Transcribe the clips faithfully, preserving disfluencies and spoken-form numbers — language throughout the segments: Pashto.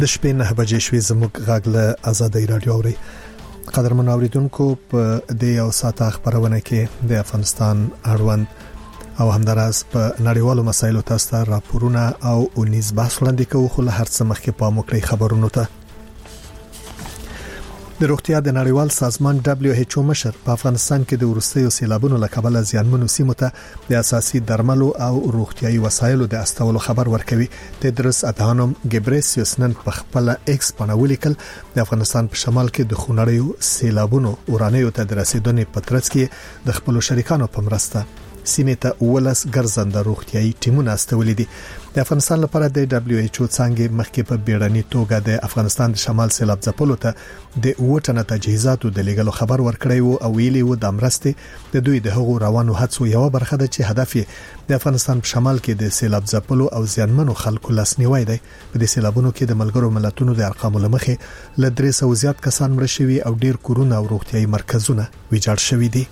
د شپې نه بجې شوې زموږ غږ له آزادۍ رادیو اوري. قدرمن اوریدونکو په دې یو ساعت خبرونه کې د افغانستان اړوند او همداراز په نړیوالو مسایلو تاسو راپورونه او اونیز بحث وړاندې کوو. خو له هر څه مخکې په موکړی خبرونو ته د روغتیا د نړیوال سازمان دبليو ایچ او مشر په افغانستان کې د ورستیو سیلابونو له کبله زیانمنو سیمو ته د اساسي درملو او روغتيایي وسایلو د استولو خبر ورکوي. تدرس ادهانوم ګبريسیوس نن په خپل ایکس باندې ولیکل د افغانستان په شمال کې د خونړیو سیلابونو ورانیو ته د رسیدنې په ترڅ کې د خپل شریکانو په مرسته سیمه ته ولس ګرځنده روغتيایي ټیمونه استولې دي. د افغانستان لپاره د دبليو ایچ او څنګه مخکې په بیړني توګه د افغانستان د شمال سیلاب ځپلو ته د وټنه تجهیزاتو د لګلو خبر ورکړی وو او ویلي وو د مرسته د دوی د هغو روانو هڅو یو برخه ده چې هدف یې د افغانستان په شمال کې د سیلاب ځپلو او زیانمنو خلکو لاسنیوي دی. په دې سیلابونو کې د ملګرو ملتونو د ارقامو لمخې ل درې سوه زیات کسان مړ شوي او ډیر کورونه او روغتيایي مرکزونه ویجاړ شوي دي.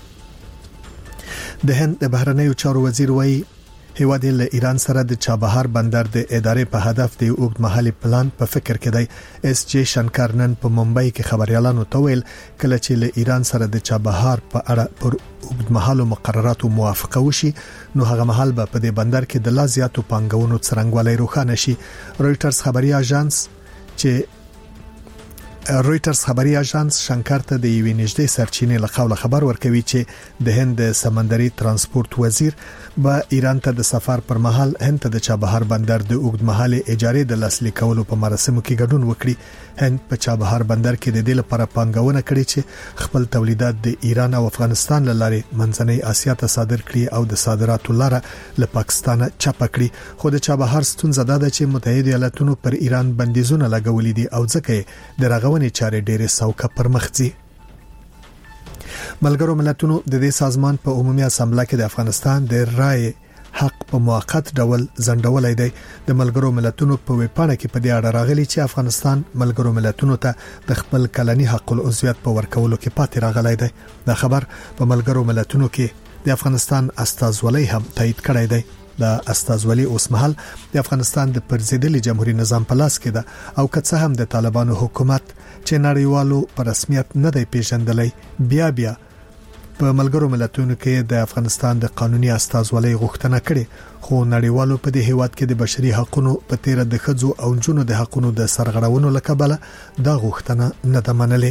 د هند د بهرنیو چارو وزیر وایي هیواد له ایران سره د چابهار بندر د ادارې په هدف د اوږدمهالي پلان په فکر کې دی. اس جی شنکرنن په ممبئی کې خبريالانو ته ویل کله چې له ایران سره د چابهار په اړه پر اوږدمهالو مقرراتو موافقه وشي نو هغه مهال به په دې بندر کې د لا زیاتو پانګونو څرنګوالي روښانه شي. رويټرز خبري اژانس چې رويټرز خبري اژانس شنکر ته د یوې نږدې سرچینې له خبره خبر ورکوي چې د هند سمندري ترانسپورت وزیر با ایران ته د سفر پر مهال هند ته د چابهار بندر د اوږدمهالي اجارې د لاسلیک کولو په مراسمو کې ګډون وکړي. هند په چابهار بندر کې د دې لپاره پانګونه کړې چې خپل تولیدات د ایران او افغانستان له لارې منځنۍ اسیا ته صادر کړي او د صادراتو لاره له پاکستان چاپ کړي. خو د چابهار ستونزه ده چې متحده ایالاتونو پر ایران بندیزونه لګولې دي او ځکه د رغونې چارې ډېرې سوکه پرمخ ځي. ملګرو ملتونو د دې سازمان په عمومي اسامبله کې د افغانستان د رائے حق په موقت ډول ځنډولای دی. د ملګرو ملتونو په ویبپاڼه کې په دې اړه راغلي چې افغانستان ملګرو ملتونو ته د خپل کلني حق العضویت په ورکولو کې پاتې راغلی دی. دا خبر په ملګرو ملتونو کې د افغانستان استازولۍ هم تایید کړی دی. د استازولۍ اوس مهال د افغانستان د پرزیدلي جمهوریت نظام په لاس کې ده او که څه هم د طالبانو حکومت چې نړیوالو په رسمیت نه دی پیژندلی بیا بیا په ملګرو ملتونو کې د افغانستان د قانوني استازولۍ غوښتنه کړې. خو نړیوالو په دې هیواد کې د بشري حقوقو په تیر د ښځو او جنونو د حقوقو د سرغړونو لکبله دا غوښتنه نه ده منلې.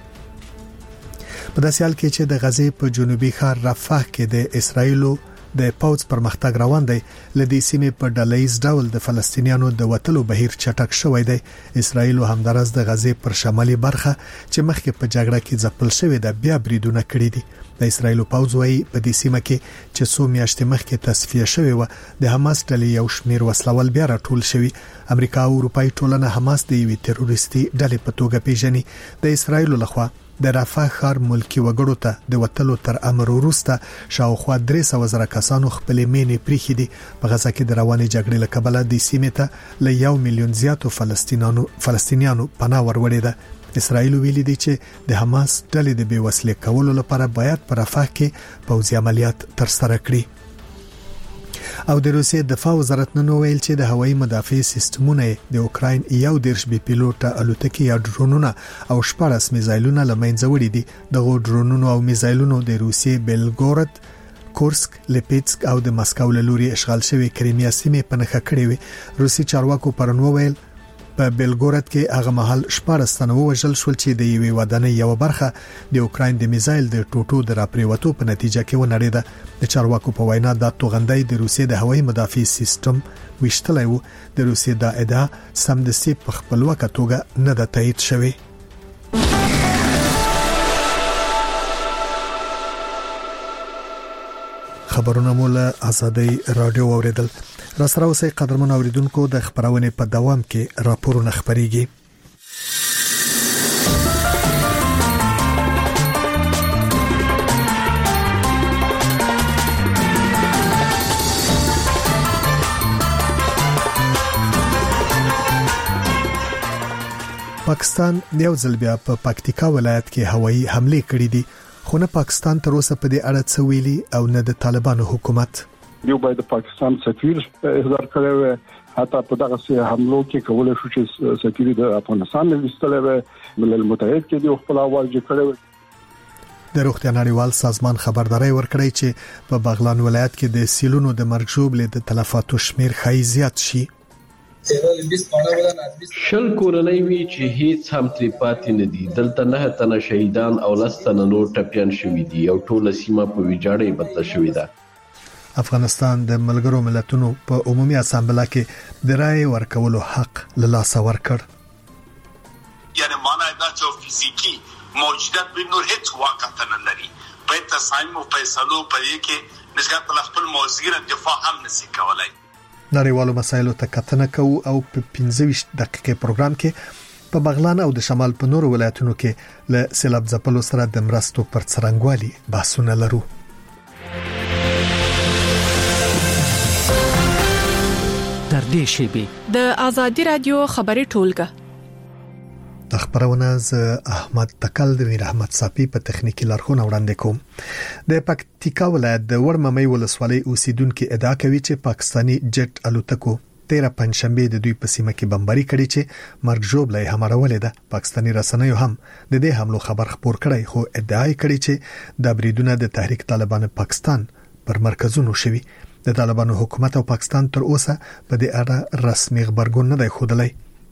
په داسې حال کې چې د غزې په جنوبي ښار رفح کې د اسرایلو د پوز پرمختګ روان دی لدې سیمې په ډلهیز ډول د فلسطینیانو د وټلو بهیر چټک شوی دی. اسرایل همدارس د غزې پر شمالي برخه چې مخکې په جګړه کې ځپل شوی د بیا بریدونه کړی دي. د اسرایل پوز وايي په دې سیمه کې چې څو میاشتې مخکې تصفیه شوی و د حماس ډلې یو شمیر وسلوال بیا راټول شوی. امریکا او اروپای ټولنه حماس د یوې تروریستي ډلې په توګه پیژني. د اسرایل لخوا د رفح ښار ملکی وګړو ته د وټلو تر امر وروسته شاوخوا درې سوه زره کسانو خپل مینې پریخي دي. په غزه کې د روانې جګړې له کبله د سیمې ته له یو میلیون زیاتو فلسطینیانو فلسطینیانو پناه وروړي ده. اسرائیل ویلي دی چې د حماس ډلې د بیوسلې کولو لپاره باید پر رفح کې پوځي عملیات ترسره کړي. او د روسیې دفاع وزارت نن ویل چې د هوایي مدافع سیستمونه د اوکراین یو دیرش بي پیلوټه الوتکې یا ډرونونه او شپږ میزایلونه لمنځه وړي دي. دغه ډرونونو او میزایلونو د روسیې بیلګورد کورسک لپیتسک او د مسکو له لوري اشغال شوی کریمیا سیمه په نخښه کړې وي. روسي چارواکو پرون ویل په بیلګورد کې هغه محل شپږ ستنو وژل شول چې د یوې ودانۍ یو برخه د اوکراین د میزایل د ټوټو د راپریوتو په نتیجه کې ونړیده. د چارواکو په وینا دا توغندۍ د روسیې د هوایي مدافع سیستم وشتلای وو. د روسیې د ادعا سمدستي په خپلواکه توګه نه ده تایید شوی. خبرونه مول آزادۍ رادیو اوریدل. را سره اوسئ قدرمن اوریدونکو د خبرونه په دوام کې راپورونه خبريږي. پاکستان یو ځل بیا په پا پکتیکا ولایت کې هوایي حمله کړې دي. خو نه پاکستان تر اوسه په دې اړه څه ویلي او نه د طالبانو حکومت. یو باید پاکستان سفیر احضار کړی حتی په دغه سه حملو کې کولای شو چې سفیر د افغانستان نه وستل وي ملل متحد کې د خپل اواز کړی. د روغتیا نړیوال سازمان خبرداري ورکړی چې په بغلان ولایت کې د سیلونو د مرګ ژوبلې د تلفاتو شمیر خای زیات شي. شل کورنۍ وی چې هیڅ هم تری پاتې نه دي. دلته نه تنه شهیدان او لستنه نور ټپيان شوي دي او ټوله سیمه په ویجاړۍ بدله شوې ده. افغانستان د ملګرو ملتونو په عمومي اسامبله کې د رائے ورکولو حق له لاسه ورکړ. یعنی معنا دا چې فزیکی موجودات به نور هیڅ واقعیت نه لري. په تصمیم او فیصلو پرې کې نسبت په خپل موضوع دفاع هم نشي کولای. نړیوالو مسایلو ته کتنه کوو او په پنځه ویشت دقیقې پروګرام کې په بغلان او د شمال په نورو ولایتونو کې له سیلاب ځپلو سره د مرستو پر څرنګوالي بحثونه لرو. در دې شیبه د ازادي رادیو خبري ټولګه د خبرونه ز احمد تکل د میر احمد صافي په تخنیکی لارښوونه وړاندې کوم. د پکتیکا ولایت د وړممۍ ولسوالۍ اوسیدونکو ادعا کوي چې پاکستانی جټ الوتکو تیرا پنځشنبه د دوی په سیمه کې بمباري کړې چې مرګ ژوبلې همارولې ده. پاکستانی رسنیو هم د دې حملو خبر خبر کړی خو ادعا کړې چې د بریدونه د تحریک طالبان پاکستان پر مرکزونو شوي. د طالبانو حکومت او پاکستان تر اوسه په دې اړه رسمي خبرګون نه دی خوده.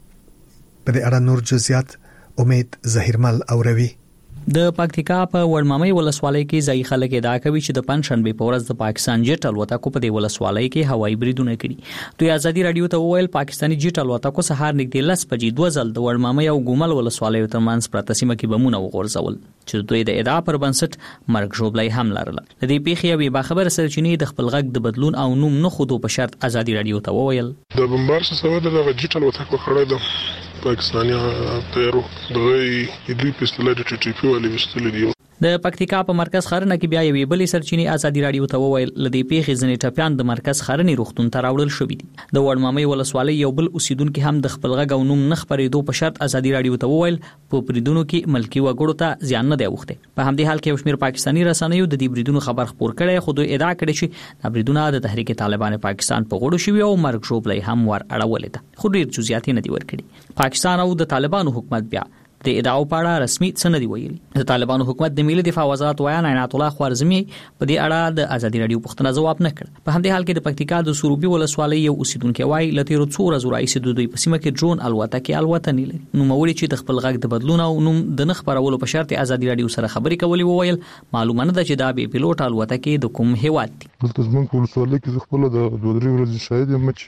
په دې اړه نور جزئیات امید ظهیرمل اوروي. د پکتیکا په وړممۍ ولسوالۍ کې ځای خلک ادعا کوي چې د پنځشنبه په ورځ د پاکستان جټ الوتکو په دې ولسوالۍ کې هوایي بریدونه کړي. دوی ازادي رادیو ته وویل پاکستاني جټ الوتکو سهار نږدې لس بجې دوه ځل د وړممۍ او ګومل ولسوالۍ ترمنځ پراته سیمه کې بمونه وغورځول چې دوی د ادعا پر بنسټ مرګ ژوبلې هم لرله. د دې پیښې یوې باخبره سرچینې د خپل غږ د بدلون او نوم نه خودو په شرط ازادي رادیو ته وویل د بمبار څخه د جټ الوتکو خړې ده پاکستاني تیرو دغه دوی په استله د ټي ټي پی ولې وستل دي. د پکتیکا په مرکز خرنه کې بیا یوې بلې سرچینې ازادي رادیو ته وویل لدی پیښې ځنې ټپيان د مرکز خرنی روغتون ته راوړل شوې دي. د وړممۍ ولسوالۍ یو بل اوسیدونکو هم د خپل غږ او نوم نه خبرېدو په شرط ازادي رادیو ته وویل په بریدونو کې ملکی وګړو ته زیان نه دی اوخته. په همدې حال کې یو شمېر پاکستاني رسنیو د دې بریدونو خبر خبر کړي خو دوی ادعا کړې چې د بریدونو د تحریک طالبان پاکستان په غوړو شوی او مرګ ژوبلې هم ور اړولې ده. خو ډیر جزئیات نه دی ورکړي. پاکستان او د طالبانو حکومت بیا د ادعاو په اړه رسمي څه نه دی ویلي. د طالبانو حکومت د ملي دفاع وزارت ویان عنایت الله خوارزمي په دې اړه د ازادي رادیو پوښتنه ځواب نه کړ. په همدې حال کې د پکتیکا د سروبي ولسوالۍ یو اوسیدونکو وایي لته ورو څو ورځې راځي د دوی په سیمه کې ډرون الوتکې الوتنې لري. نو موري چې د خپل غږ د بدلون او نوم د نخ پرولو په شرط ازادي رادیو سره خبرې کولې وویل معلومه نه ده چې دا به پیلوټ الوتکې د کوم هیواد دي. دلته زموږ په ولسوالۍ کې خپل د دوه درې ورځې شاهد یم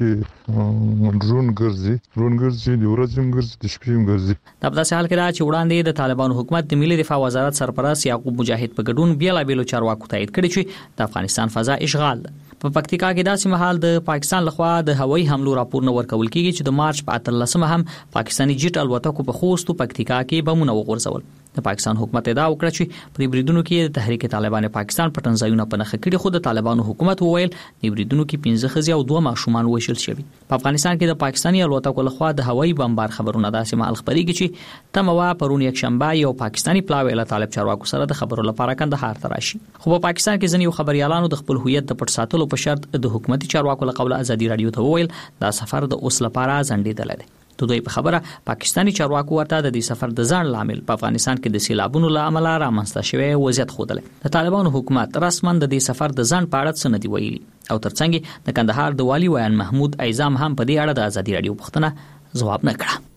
چې ډرون ګرځي ډرون ګرځي د ورځې هم ګرځي د شپې هم ګرځي. دا په داسې حال کې دا چې وړاندې د طالبانو حکومت د ملي دفاع وزارت سرپرست یعقوب مجاهد په ګډون بیل بیلو چارواکو تایید کړی چې د افغانستان فضا اشغال ده. په پکتیکا کې داسې مهال د پاکستان لخوا د هوایي حملو راپور نه ورکول کیږي چې د مارچ په اتلسمه هم پاکستاني جټ الوتکو په خوست پکتیکا کې بمونه وغورځول. د پاکستان حکومت ادعا وکړه چې په بریدونو کې د تحریک طالبان پاکستان پټنځایونه په نخښه کړي خو د طالبانو حکومت وویل د بریدونو کې پنځه ښځې او دوه ماشومان وژل شوي. په افغانستان کې د پاکستاني الوتکو لخوا د هوایي بمبار خبرونه داسې مهال خبرېږي چې تموا پرون یک شنبه یو پاکستاني پلاوی له طالب چارواکو سره د خبرو لپاره کندهار ته راشي. خو په پاکستان کې ځینې خبريالانو د خپل هویت د پټ ساتلو په شرط د حکومتي چارواکو له قوله ازادي رادیو ته وویل دا سفر د اوس لپاره ځنډېدل دی. د دوی په خبره پاکستاني چارواکو ورته د دې سفر د ځان لامل په افغانستان کې د سیلابونو له امله رامنځته شوی وضعیت خوده. د طالبانو حکومت رسما د دې سفر د ځان په اړه څه نه دی ویلي او ترڅنګ د کندهار د والي ویان محمود ایزام هم په دې اړه د ازادي رادیو پوښتنه ځواب نه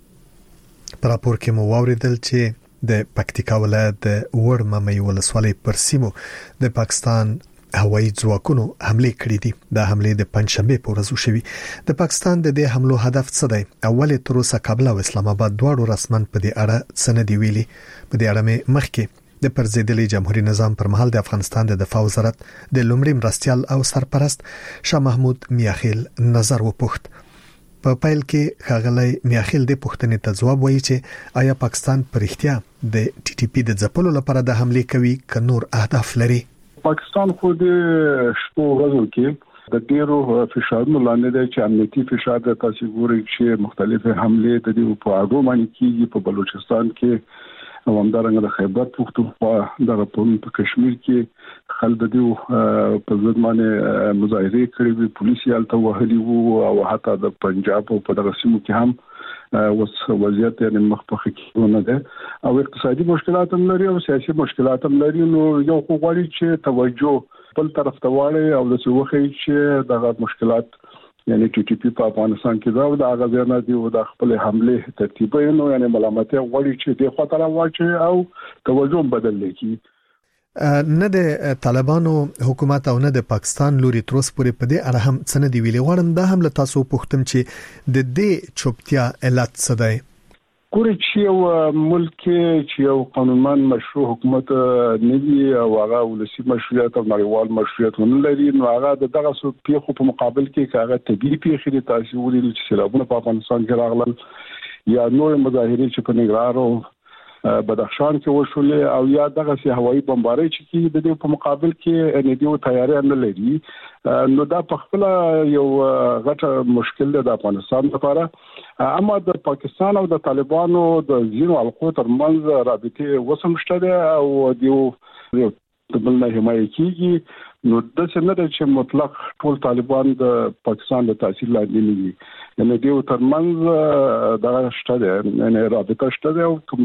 کړه. په راپور کې مو واوریدل چې د پکتیکا ولایت د وړممۍ ولسوالۍ پر سیمو د پاکستان هوایي ځواکونو حمله کړې دي. د حمله د پنځشنبه په ورځ وشوي. د پاکستان د دې حملو هدف څه دی؟ اول تر اوسه کابل او اسلام آباد دواړو رسماً په دې اړه څه نه دی ویلي. په دې اړه مې مخکې د پرزیدلي جمهوریت نظام پر مهال د افغانستان د دفاع وزارت د لومړي مرستيال او سرپرست شاه محمود میاخیل نظر وپوښت. په پایل کې ښاغلی میاخیل د پوښتنې ته ځواب وایي چې آیا پاکستان پر اړتیا د ټي ټي پی د ځپلو لپاره د حمله کوي که نور اهداف لري؟ پاکستان خو د شپو ورځو کې د ډیرو فشارونو لاندې دی چې امنیتي فشار د تاسو ګوري چې مختلفه حمله د دې په اړه باندې کیږي. په بلوچستان کې او همدارنګه د خیبر پختونخوا د په کشمیر کې خلک د په ضد باندې مظاهره کړې وي، پولیس یې الته وهلي وو او حتی د پنجاب په دغه سیمو کې هم وس وضعیت یې مخ په خکېونه ده او اقتصادي مشکلات هم لري او سیاسي مشکلات هم لري. نو یو خو غواړي چې توجه بل طرف ته واړي او د څه وخت چې دغه مشکلات یعنی ټي ټي پی په افغانستان کې دا او د هغه ځای نه دی او د خپل حمله ترتیبونه یعنی ملامتي غواړي چې د خطر واچي او توجه بدل کړي. نه د طالبانو حکومت او نه د پاکستان لوري تروس پورې په دې اړه هم څه نه دی ویلي. غواړم دا هم له تاسو پوښتم چې د دې چوپتیا علت څه دی؟ کورې چې یو ملک چې یو قانونمن مشروع حکومت نه وي او هغه ولسی مشروعیت او نړیوال مشروعیت نه لري، نو هغه د دغه څو پیښو په مقابل کې هغه طبيعي پیښې دي تاسو ولې چې سیلابونه په افغانستان کې راغلل یا نور مظاهرې چې په ننګرهار او بدخشان کې وشولې او یا دغه سي هوایي بمبارۍ چې د دې په مقابل کې ان دې تیاری نه لري، نو دا په خپل یو غټه مشکل ده د افغانستان لپاره. اما د پاکستان او د طالبانو د زینو القو ترمنځ رابطه وسمشته او دیو د بل نه حمایت کیږي، نو د څه نه چې مطلق ټول طالبان د پاکستان د تاثیر لاندې نه دي، یعنی دیو ترمنځ دا شته یعنی رابطه شته او کوم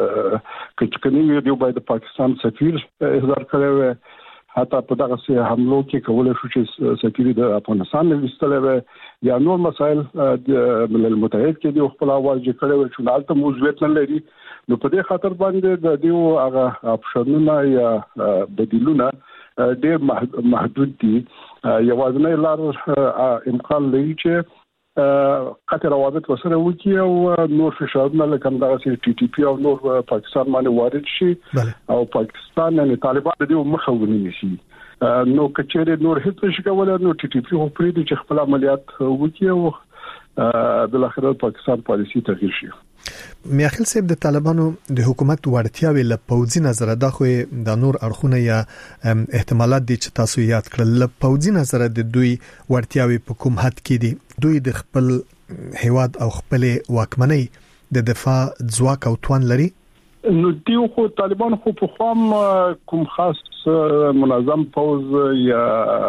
کچکنی دیو باید د پاکستان سفیر احضار کړی حتی په دغه سه حملو کې کولای شو چې سفیر د افغانستان نه وستلې یا نور مسائل د ملل متحد کې د خپل اواز کړي چې نالته موضوعات نه لري. نو په دې خاطر باندې د دیو هغه اپشنونه یا بدیلونه ډېر محدود دي. یوازینی لار امکان لري چې قطر روابط وسره وکي او نور فشارونه لکه دغه سي ټي ټي پی او نور پاکستان باندې وارد شي او پاکستان نه طالبان د دې مخه ونیسي. نو کچېره نور هیڅ نشي کولای، نو ټي ټي پی خو پرې دي چې خپل عملیات وکي او بل اخر پاکستان پالیسي تغیر شي. میاخیل صاحب د طالبانو د حکومت وړتیاوي له پوځي نظر د خو د نور اړخونه یا احتمالات دي چې تاسو یاد کړل، له پوځي نظر د دوی وړتیاوي په کوم حد کې دي؟ دوی د خپل هیواد او خپل واکمنۍ د دفاع ځواک او توان لري؟ نو دیو خو طالبان خو په خام کوم خاص منظم پوځ یا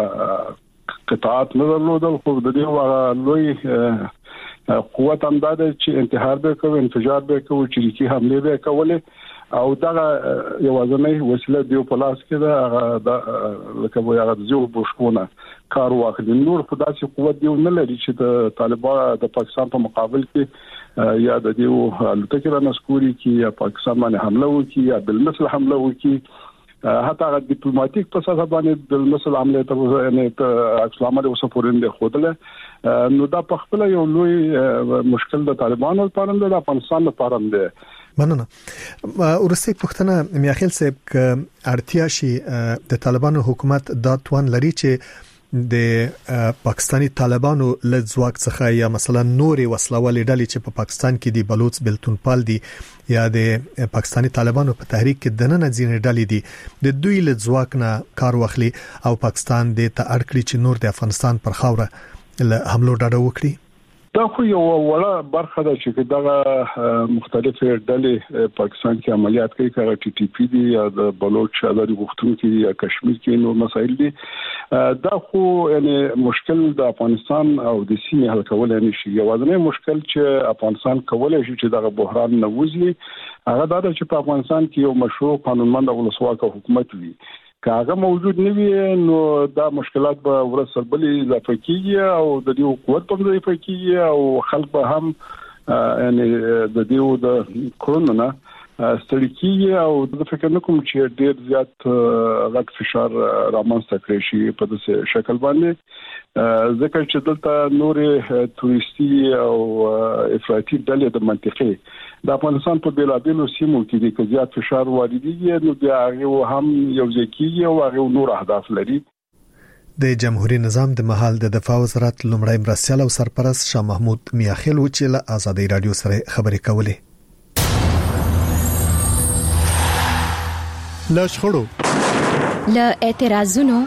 قطاعات نه درلودل، خو د دې لوی قوت هم دا چې انتحار به کوي، انفجار به کوي، چریکي حمله به کوي او دا یوازینی وسیله دی په لاس کې دا د لکه وایي هغه زیو بشکونه کار واخلي. نور خدای چې قوت دی نه لري چې د طالبان د پاکستان په مقابل کې یا د دیو الوتکې را نسکوري کې یا پاکستان باندې حمله وکړي یا بل مثل حمله وکړي، حتی هغه ډیپلوماټیک په اساس باندې بل مثل حمله ته یعنی اسلام علیه وسلم د خوده. نو دا په خپل یو لوی مشکل د طالبانو لپاره د افغانستان لپاره دی. مننه. ورسته پښتنه میاخیل صاحب اړتیا شي د طالبانو حکومت دا توان لري چې د پاکستانی طالبانو له ځواک څخه یا مثلا نوري وسلوالې ډلې چې په پاکستان کې دي، بلوچ بلتونپال دي یا د پاکستانی طالبانو په تحریک کې دننه ځینې ډلې دي، د دوی له ځواک نه کار واخلي او پاکستان د ته اړ کړی چې نور د افغانستان پر خاوره له حملو ډډه وکړي. دا خو یو وړه برخه ده چې دغه مختلفه ډلې پاکستان کې عملیات کوي، کله ټي ټي پی دي یا د بلوچ آزادي غوښتونکي یا کشمیر کې نور مسایل دي. دا خو یعنی مشکل د افغانستان او د سیمې حل کول نه شي. یوازینی مشکل چې افغانستان کولای شي چې دغه بحران نه وځي هغه دا چې په افغانستان کې یو مشروع قانونمند او ولسواک حکومت وي. که هغه موجود نه وي نو دا مشکلات به ورسره بلې اضافه کیږي او د دې قوت په اضافه کیږي او خلک به هم یعنی د دې د کرونا ستړي کیږي او د فکر نه کوم چې ډیر زیات غټ فشار رامنځته کړی شي په داسې شکل باندې، ځکه چې دلته نورې توريستي او افراطي ډلې د منطقې د افغانستان په بیلابیلو سیمو کې د زیات فشار واردېږي، نو بیا هغه هم یو ځکیږي او هغه نور اهداف لري. د جمهوریت نظام د محل د دفاع وزارت لومړی مرستیال او سرپرست شاه محمود میاخیل و چې له آزادۍ رادیو سره خبرې کولې. له شخړو، له اعتراضونو،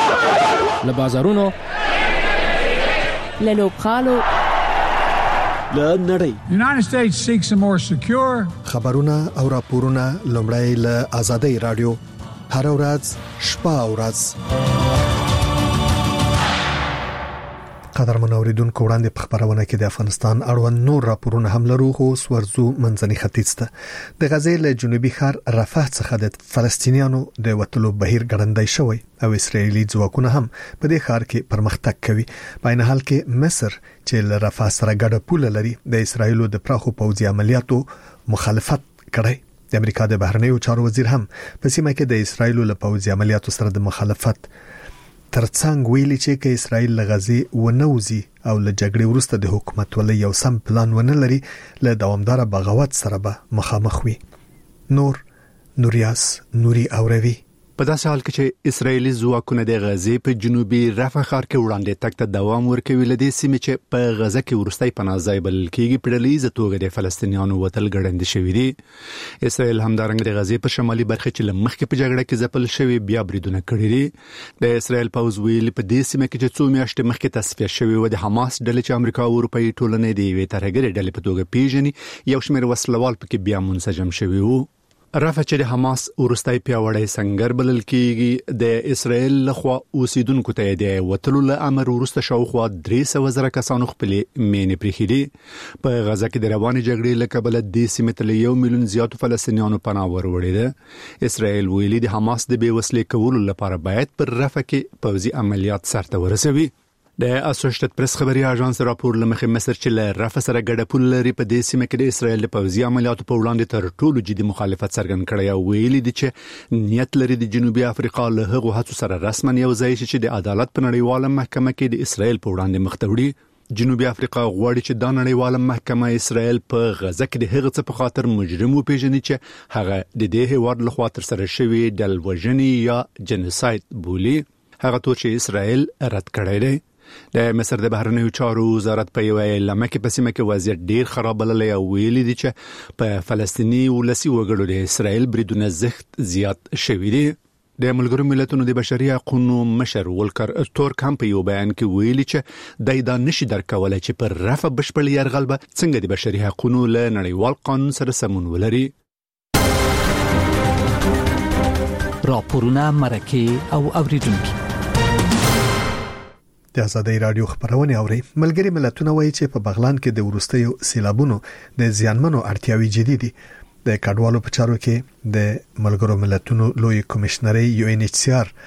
له بازارونو، له لوبخالو، له نړۍ. United States seeks a more secure. خبرونه او راپورونه لومړی له آزادۍ رادیو هر ورځ شپه او ورځ. قدرمن اوریدونکو وړاندې په خبرونه کې د افغانستان اړوند نور راپورونه هم لرو خو سورزو منځني ختیځ ته د غزې له جنوبي ښار رفح څخه د فلسطینیانو د وټلو بهیر ګړندای شوی او اسرایلی ځواکونه هم په دې ښار کې پرمختګ کوي. په عین حال کې مصر چې له رفح سره ګډه پوله لري د اسرایلو د پراخو پوځي عملیاتو مخالفت کړي. د امریکا د بهرنیو چارو وزیر هم په سیمه کې د اسرایلو له پوځي عملیاتو سره د مخالفت ترڅنګ ویلي چې کې اسرائیل لغزي ونوزي او له جګړې وروسته د حکومت ولې یو سم پلان ونه لري له دوامدار بغاوت سره به مخامخ وي. نور نوریاس نوري اوروي په داسې حال کې چې اسرایلی ځواکونه د غزې په جنوبي رفح ښار کې وړاندې تک ته دوام ورکوي لدې سیمې چې په غزه کې ورستۍ پناه ځای بلل کېږي په ډلهییزه توګه د فلسطینیانو وتل ګړندې شوي دي. اسرایل همدارنګه د غزې په شمالي برخه کې لمخکې په جګړه کې ځپل شوی بیا بریدونه کړي دي. د اسرایل پوځ ویلي په دې سیمه کې چې څو میاشتې مخکې تصفیه شوی و د حماس ډلې چې امریکا او اروپאי ټولنې د یوې ترهګرې ډلې په توګه پیژني یو شمېر وسلوال پکې بیا منسجم شوی وو. رفح چې د حماس ورستۍ پیاوړی سنگر بلل کېږي د اسرایل لخوا اوسیدونکو ته د وټلو له امر ورسته شاوخوا درې سوه زره کسانو خپل مینې پرېښي دي. په غزه کې د روانې جګړې له کبله د سیمې ته یو میلیون زیاتو فلسطینیانو پناه وروړې ده. اسرایل ویلي د حماس د بې وسلې کولو لپاره باید پر رفح کې پوځي عملیات سرته ورسوي. د اسوسییټډ پریس خبري اژانس راپور لمخې مصر چې له رفح سره ګډه پول لري په دې سیمه کې د اسرایل د پوځي عملیاتو په وړاندې تر ټولو جدي مخالفت څرګند کړی او ویلي دي چې نیت لري د جنوبي افریقا له هغو هڅو سره رسما یو ځای شي چې د عدالت په نړیواله محکمه کې د اسرایل په وړاندې مخ ته وړي. جنوبي افریقا غواړي چې د نړیواله محکمه اسرایل په غزه کې د هغه څه په خاطر مجرم وپیژني چې هغه د دې هیواد لخوا تر سره شوی ډلوژنې یا جنوساید بولي. هغه تور چې اسرایل رد کړی دی. د مصر د بهرنیو چارو وزارت په یو اعلامیه کې په سیمه کې وضعیت ډیر خراب بللی او ویلي دي چې په فلسطیني ولسي وګړو د اسرایل بریدونه زښت زیات شوي دي. د ملګرو ملتونو د بشري حقوقو مشر ولکر تورک هم په یو بیان کې ویلي چې دای دا نشي درکولای چې پر رفح بشپړ یرغل به څنګه د بشري حقوقو له نړیوال قانون سره سمون ولري. راپورونه مرکه او اوریدونکو د آزادۍ رادیو خبرونه اوري. ملګری ملتونه وایي چې په بغلان کې د ورستیو سیلابونو د زیانمنو اړتیاوي جدي دي. د کډوالو په چارو کې د ملګرو ملتونو لوی کمشنري یو ان ایچ سی آر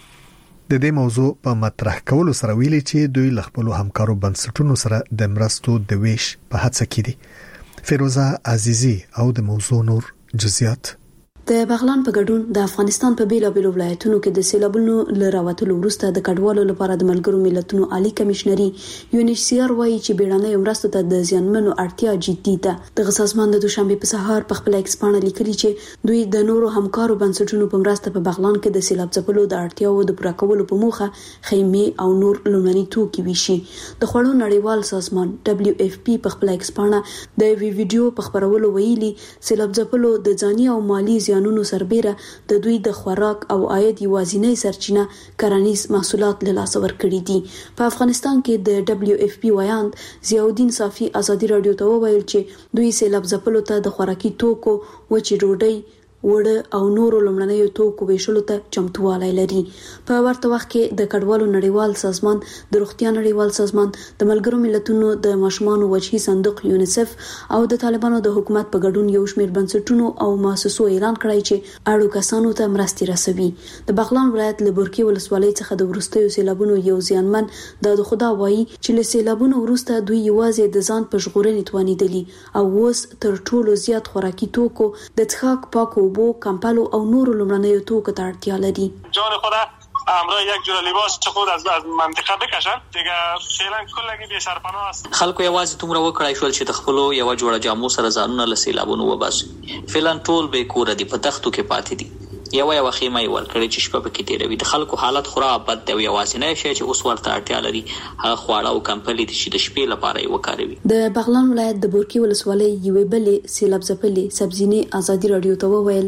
د دې موضوع په مطرح کولو سره ویلي چې دوی له خپل همکارو بنسټونو سره د مرستو د ویش په هڅه کې دي. فیروزه عزیزی او د موضوع نور جزئیات. د بغلان په ګډون د افغانستان په بیلابیلو ولایتونو کې د سیلابونو له راوتلو وروسته د کډوالو لپاره د ملګرو ملتونو عالی کمشنري یو ان ایچ سی آر وایي چې بیړنۍ مرستو ته د زیانمنو اړتیا جدي ده. د سازمان د دوشنبه په سهار په خپل ایکسپانه لیکلي چې دوی د نورو همکارو بنسټونو په مرسته په بغلان کې د سیلاب ځپلو د اړتیاو د پوره کولو په موخه خیمه او نور لومړني توکي ویشي. د خوړو نړیوال سازمان دبليو اف پی په خپل ایکسپانه د وی ویډیو په خبرولو ویلي سیلاب ځپلو د ځاني او مالی زیانونو سربېره د دوی د خوراک او عاید یوازینی سرچینه کرنیز محصولات له لاسه ورکړي دي. په افغانستان کې د دبليو اف پی ویاند ضیاءالدین صافي آزادي رادیو ته وویل چې دوی سیلاب ځپلو ته د خوراکي توکو وچې ډوډۍ وړه او نورو لمړنیو توکو ویشلو ته چمتووالی لري. په ورته وخت کې د کډوالو نړیوال سازمان، د روغتیا نړیوال سازمان، د ملګرو ملتونو د ماشومانو وجهي صندوق یونیسف او د طالبانو د حکومت په ګډون یو شمېر بنسټونو او مؤسسو اعلان کړی چې اړو کسانو ته مرستې رسوي. د بغلان ولایت له برکې ولسوالۍ څخه د وروستیو سیلابونو یو زیانمن د خدا وایي چې له سیلابونو وروسته دوی یوازې د ځان په ژغورنې توانیدلي او اوس تر ټولو زیات خوراکي توکو د څښاک پاکو بو کمپلو او نورو لمړنیو توکو ته اړتیا لري. جان خدا همراه یک جور لباس چه خود از از منطقه بکشن دیگه فعلا کلگی بی سرپناه است. خلکو یوازې تومره وکړای شول چې د خپلو یو جوړه جامو سره ځانونه له سیلابونو وباسي. فعلا ټول به کور دي په تختو کې پاتې دي. یو یو خیمه یې ورکړي چې شپه پکې تیروي. د خلکو حالت خورا بد دی. یوازینی شی چې اوس ورته اړتیا لري هغه خواړه او کمپلې دي چې د شپې لپاره یې وکاروي. د بغلان ولایت د برکې ولسوالۍ یوې بلې سیلاب ځپلې سبزینې آزادي رادیو ته وویل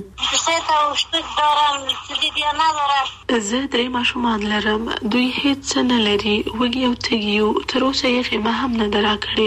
زه درې ماشومان لرم. دوی هیڅ نه لري. وږي او تږي یو. تر اوسه یې خیمه هم نه ده راکړې.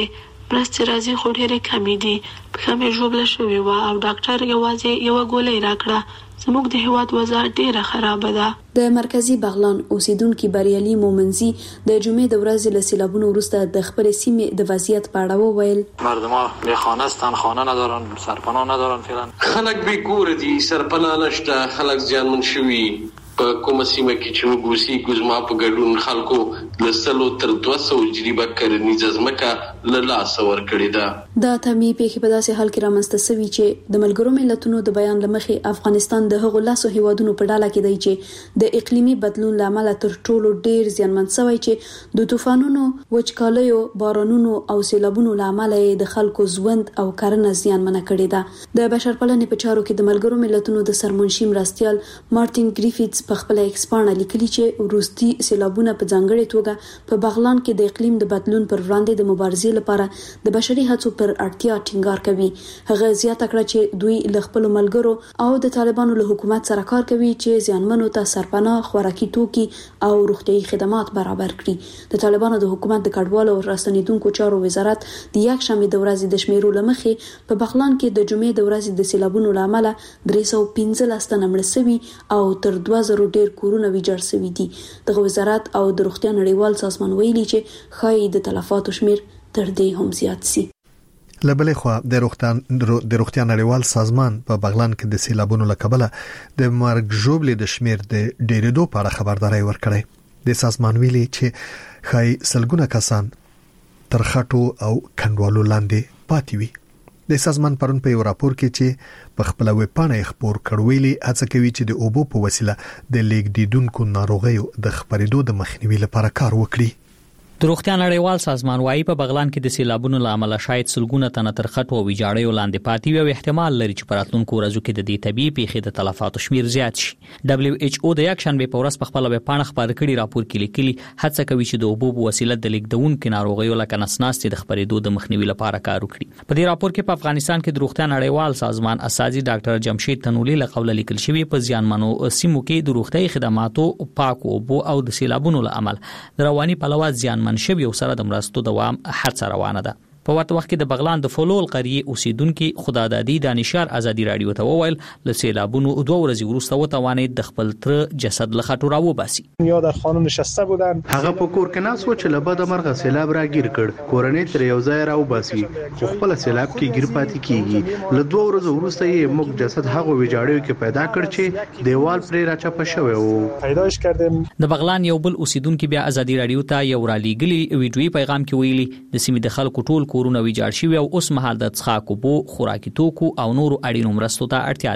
مرستې راځي خو ډېرې کمې دي. پښه مې ژوبله شوې وه او ډاکټر یوازې یوه ګولۍ راکړه. زموږ د هېواد وضع ډېره خرابه ده. د مرکزی بغلان اوسیدونکو بریالي مومنزي د جمعې د ورځې له سیلابونو وروسته د خپل سیمې د وضعیت په اړه وویل. مردم بی خانه هستن، خانه ندارن، سرپناه ندارن. فعلا خلک بی کور دي، سرپناه نشته، خلک زیانمن شوي. په کومه سیمه کې چې موږ اوسېږو زما په ګډون خلکو له سلو تر دوه سوه جریبه کرنیزه ځمکه له لاسه ورکړې ده. دا اتمې پیښې په داسې حال کې رامنځته شوي چې د ملګرو ملتونو د بیان له مخې افغانستان د هغو لاسو هیوادونو په ډله کې دی چې د اقلیمي بدلون له امله تر ټولو ډېر زیانمن شوی، چې د طوفانونو، وچکالیو، بارانونو او سیلابونو له امله د خلکو ژوند او کرنه زیانمنه کړې ده. د بشرپالنې په چارو کې د ملګرو ملتونو د سرمنشي مرستیال مارټین ګریفیتس په خپل ایکسپانه لیکلي چې وروستي سیلابونه په ځانګړې توګه په بغلان کې د اقلیم د بدلون پر وړاندې د مبارزې لپاره د بشري هڅو پر اړتیا ټینګار کوي. هغه زیاته کړه چې دوی له خپل ملګرو او د طالبانو له حکومت سره کار کوي چې زیانمنو ته سرپناه، خوراکي توکي او روغتيایي خدمات برابر کړي. د طالبانو د حکومت د کډوالو او راستنیدونکو چارو وزارت د یک شنبه د ورځې د شمیرو لمخې په بغلان کې د جمعې د ورځې د سیلابونو لامل درې سوه پنځلس تنه مړه شوي او تر دوه زره ډیر کورونه ویجاړ شوي دي. دغه وزارت او د روغتیا نړیوال سازمان ویلي چې ښایي د تلفاتو شمیر تر دې هم زیات شي. لبلې خو د روغتیا د روغتیا نړیوال سازمان په بغلان کې د سیلابونو له کبله د مرګ ژوبلې د شمیر د ډېرېدو په اړه خبرداري ورکړې. د سازمان ویلي چې ښایي سلګونه کسان تر خټو او کندوالو لاندې پاتې وي. د سازمان پرون په یو راپور کې چې په خپل ویبپاڼه خبر کړویلي هڅه کوي چې د اوبو په وسیله د لیګډیدونکو ناروغیو د خپرېدو د مخنیوي لپاره کار وکړي. د روغتیا نړیوال سازمان وايي په بغلان کې د سیلابونو لامل شاید سلګونه تنه تر خټو او ویجاړیو لاندې پاتې وي او احتمال لري چې په راتلونکو ورځو کې د دې طبيعي پیښې د تلفاتو شمیر زیات شي. دبليو ایچ او د یک شنبه په ورځ په خپل ویبپاڼه خبر کړي راپور کې لیکلي هڅه کوي چې د اوبو په وسیله د لیګډونکو ناروغیو لکه نسناستي د خپرېدو د مخنیوي لپاره کار وکړي. په دې راپور کې په افغانستان کې د روغتیا نړیوال سازمان اساسي ډاکټر جمشید تنولی له قوله لیکل شوی په زیانمنو سیمو کې د روغتي خدماتو، پاک اوبو او د سیلابونو لامل د رواني پلوه زیانمن شوی او سره د مرستو دوام هڅه روانه ده. په ورته وخت کې د بغلان د فلول قريه اوسیدونکو خدادادي دانشار ازادي رادیو ته وویل ل سیلابونو دوه ورځې وروسته وتوانید د خپل تر جسد له خټو راو باسي. یا در خانه نشسته بودن، هغه په کور کې ناس و چې له بده مرغه سیلاب راګیر کړ، کورنۍ تر یو ځای راو باسي خو خپل سیلاب کې ګیر پاتې کیږي. له دوه ورځې وروسته یې موږ جسد هغه ویجاړیو کې پیدا کړ چې دیوال پرې راچپه شوی وو. پیداش کردم. د بغلان یو بل اوسیدونکو بیا ازادي رادیو ته یو را لېګلی ویډیوي پیغام کې ویلي د سیمې د خلکو ټول کورونه ویجاړ شوي او اوس مهال د څښاک اوبو، خوراکي توکو او نورو اړینو مرستو ته اړتیا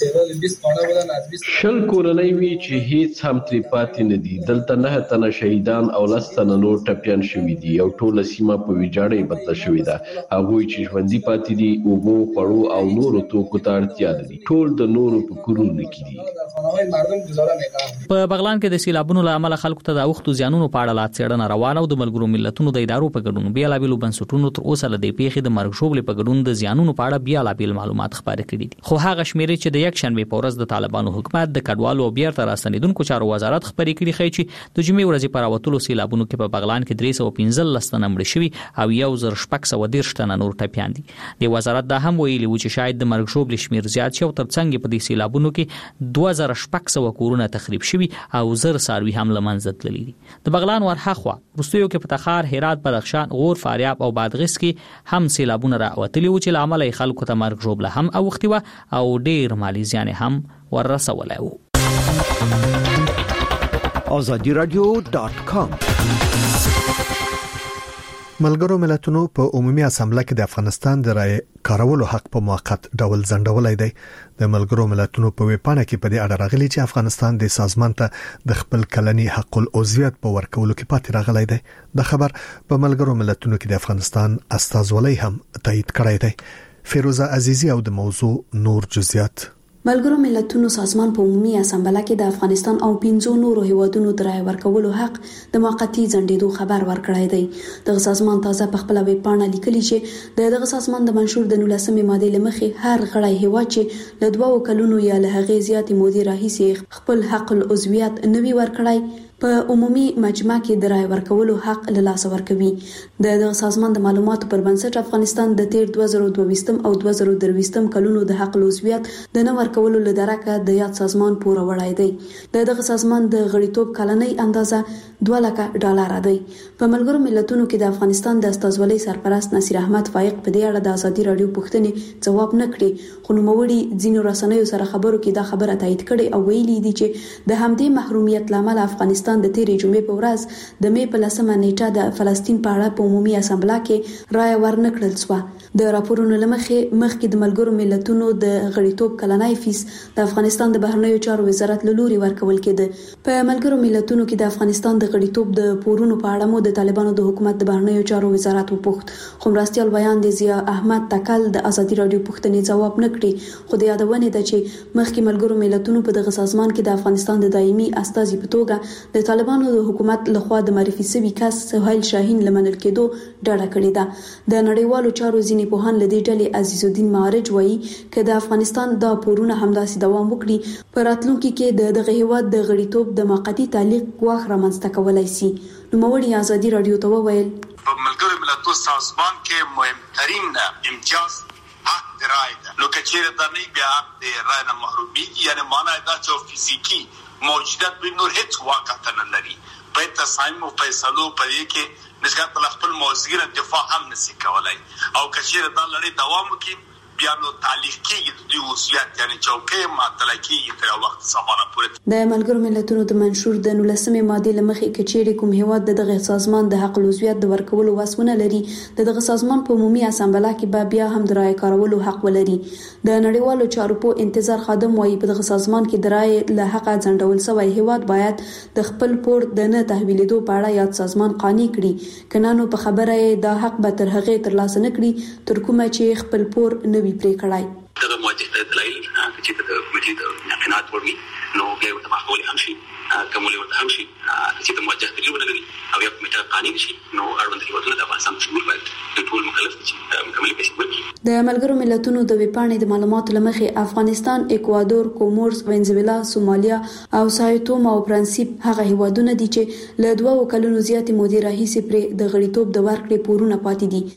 لري. شل کورنۍ وی چې هیڅ هم تری پاتې نه دي. دلته نه تنه شهیدان او لس تنه نور ټپيان شوي دي او ټول سیمه په ویجاړۍ بدله شوې ده. هغه چې ژوندۍ پاتې دي اوبو، خوړو او نورو توکو ته اړتیا لري. ټول د نورو په کورونو کې دي. په بغلان کې د سیلابونو له امله خلکو ته د اوختو زیانونو په اړه لا څېړنه روانه او د ملګرو ملتونو د ادارو په ګډون بیلابېلو بنسټونو تر اوسه له دې پیښې د مرګ ژوبلې په ګډون د زیانونو په اړه بیلابېل معلومات خپاره کړي دي. خو هغه شمیرې چې د یک شنبه په ورځ د طالبانو حکومت د کډوالو او بیرته راستنیدونکو چارو وزارت خبرې کړي ښیي چې د جمعې ورځې پر راوتلو سیلابونو کې په بغلان کې درې سوه پنځلس تنه مړه شوي او یو زر شپږ سوه دېرش تنه نور ټپیان دي. د وزارت دا هم ویلي و چې شاید د مرګ ژوبلې شمیر زیات شي او ترڅنګ په دې سیلابونو کې دوه زره شپږ سوه کورونه تخریب شوي او زر څاروي هم له منځه تللي دي. د بغلان ورهاخوا وروستیو کې په تخار، هرات، بدخشان، غور، فاریاب او بادغیس کې هم سیلابونه راوتلي و چې له امله خلکو ته مرګ ژوبله هم اوښتې وه او ډېر مالي زیان هم ورسولی و. آزادی رادیو ډاټ کام. ملګرو ملتونو په عمومي اسامبله کې د افغانستان د رای کارولو حق په موقت ډول ځنډولای دی. د ملګرو ملتونو په ویبپاڼه کې په دې اړه راغلي چې افغانستان د سازمان ته د خپل کلنی حق العضویت په ورکولو کې پاتې راغلی دی. د خبر په ملګرو ملتونو کې د افغانستان استازولۍ هم تایید کړی دی. فیروزه عزیزی او د موضوع نور جزئیات. ملګرو ملتونو سازمان په عمومي اسامبله کې د افغانستان او پنځو نورو هیوادونو د رای ورکولو حق د موقتی ځنډېدو خبر ورکړی دی. د سازمان تازه په خپل ویبپاڼه لیکلي چې د دغه سازمان د منشور د نولسمې ماده لمخې هر غړی هیواد چې له دوه کلونو یا له هغې زیاتې مودې راهیسې خپل حق العضویت نوي ورکړی په عمومي مجمع کې د رای ورکولو حق له لاسه ورکوي. د دغه سازمان د معلوماتو پر بنسټ افغانستان د تیر دوه زره دوه ویشتم او دوه زره درې ویشتم کلونو د حق العضویت د نه ورکولو له درکه د یاد سازمان پوره وړای دی. د دغه سازمان د غړیتوب کلنۍ اندازه دوه لکه ډالر دی. په ملګرو ملتونو کې د افغانستان د استازولۍ سرپرست نصیر احمد فائق په دې اړه د ازادي رادیو پوښتنې جواب نه کړی، خو نوموړي ځینو رسنیو سره خبرو کې دا خبره تایید کړې او ویلي دي چې د همدې محرومیت لامل افغانستان د تیرې جمعې په ورځ د مې په لسمه نیټه د فلسطین په اړه په عمومي اسامبلا کې رائے ورنکړل شو. د راپورونو لمخې مخکې د ملګرو ملتونو د غړیتوب کلنۍ فیس د افغانستان د بهرنیو چارو وزارت له لوري ورکول کېده. په ملګرو ملتونو کې د افغانستان د غړیتوب د پورونو په اړه مو د طالبانو د حکومت د بهرنیو چارو وزارت وپوښت، خو مرستیال بیان د ضیا احمد تکل د ازادي رادیو پوښتنې جواب نه کړی. خو د یادونه ده چې مخکې ملګرو ملتونو په دغه سازمان کې د افغانستان د دایمي استازي په توګه د طالبانو د حکومت لخوا د معرفي شوي کس سهیل شاهین لمنل کېدو ډاډه کړې ده. د نړیوالو چارو ځینې پوهان لدې ډلې عزیز الدین معرج وایي چې د افغانستان د پورونه همداسې دوام وکړي په راتلونکي کې د دغه هیواد د غړیتوب د موقتی تعلیق ګواښ رامنځته کولای شي. نوموړي ازادي رادیو ته وویل په ملګرو ملتونو سازمان کې مهمترین امتیاز حق د رای ده، نو که چیرې دا نه بیا د رای نه محرومیږي، یعنی معنا دا چې فزیکی موجودیت به نور هیڅ واقعیت نه لري. په تصمیم او فیصلو پرې کې نسبت له خپل موضوع دفاع هم نشي کولای، او که چیرې دا لړۍ دوام وکړي بیا نو تعلیق کېږي د وصیت، یعنی چوکۍ معطله کېږي تر وخت زمانه پورې. د ملګرو ملتونو د منشور د نولسمې مادې له مخې کې چیرې کوم هیواد د دغه سازمان د حق العضویت د ورکولو وسونه لري، د دغه سازمان په عمومي اسامبلا کې به بیا هم د رای کارولو حق ولري. د نړیوالو چارو په انتظار خادم وایي په دغه سازمان کې د رای له حق ځنډول شوی هیواد باید د خپل پور د نه تحویلېدو په اړه یاد سازمان قانع کړي، کنه نو په خبره دا حق به تر هغه تر لاسه نه کړي تر کومه چې خپل پور نه وي پرې کړای. دغه موجه دلایل چې د مجید قناعت ورمي نو غیر متمحول هم شي کومول ورته هم شي چې د موجه دلیل ولري او یو میټر قانون شي نو اړوند هیوادونه د افغانستان شمول باید د ټول مکلف دي چې مکمل پیسې ورکړي. د ملګرو ملتونو د ویپاڼې د معلوماتو لمخې افغانستان، اکوادور، کومورس، وینزویلا، سومالیا او سایتوما او پرنسیپ هغه هیوادونه دي چې له دوه کلونو زیاتې مودې راهیسې پر د غړیتوب د ورکړې پورونه پاتې دي.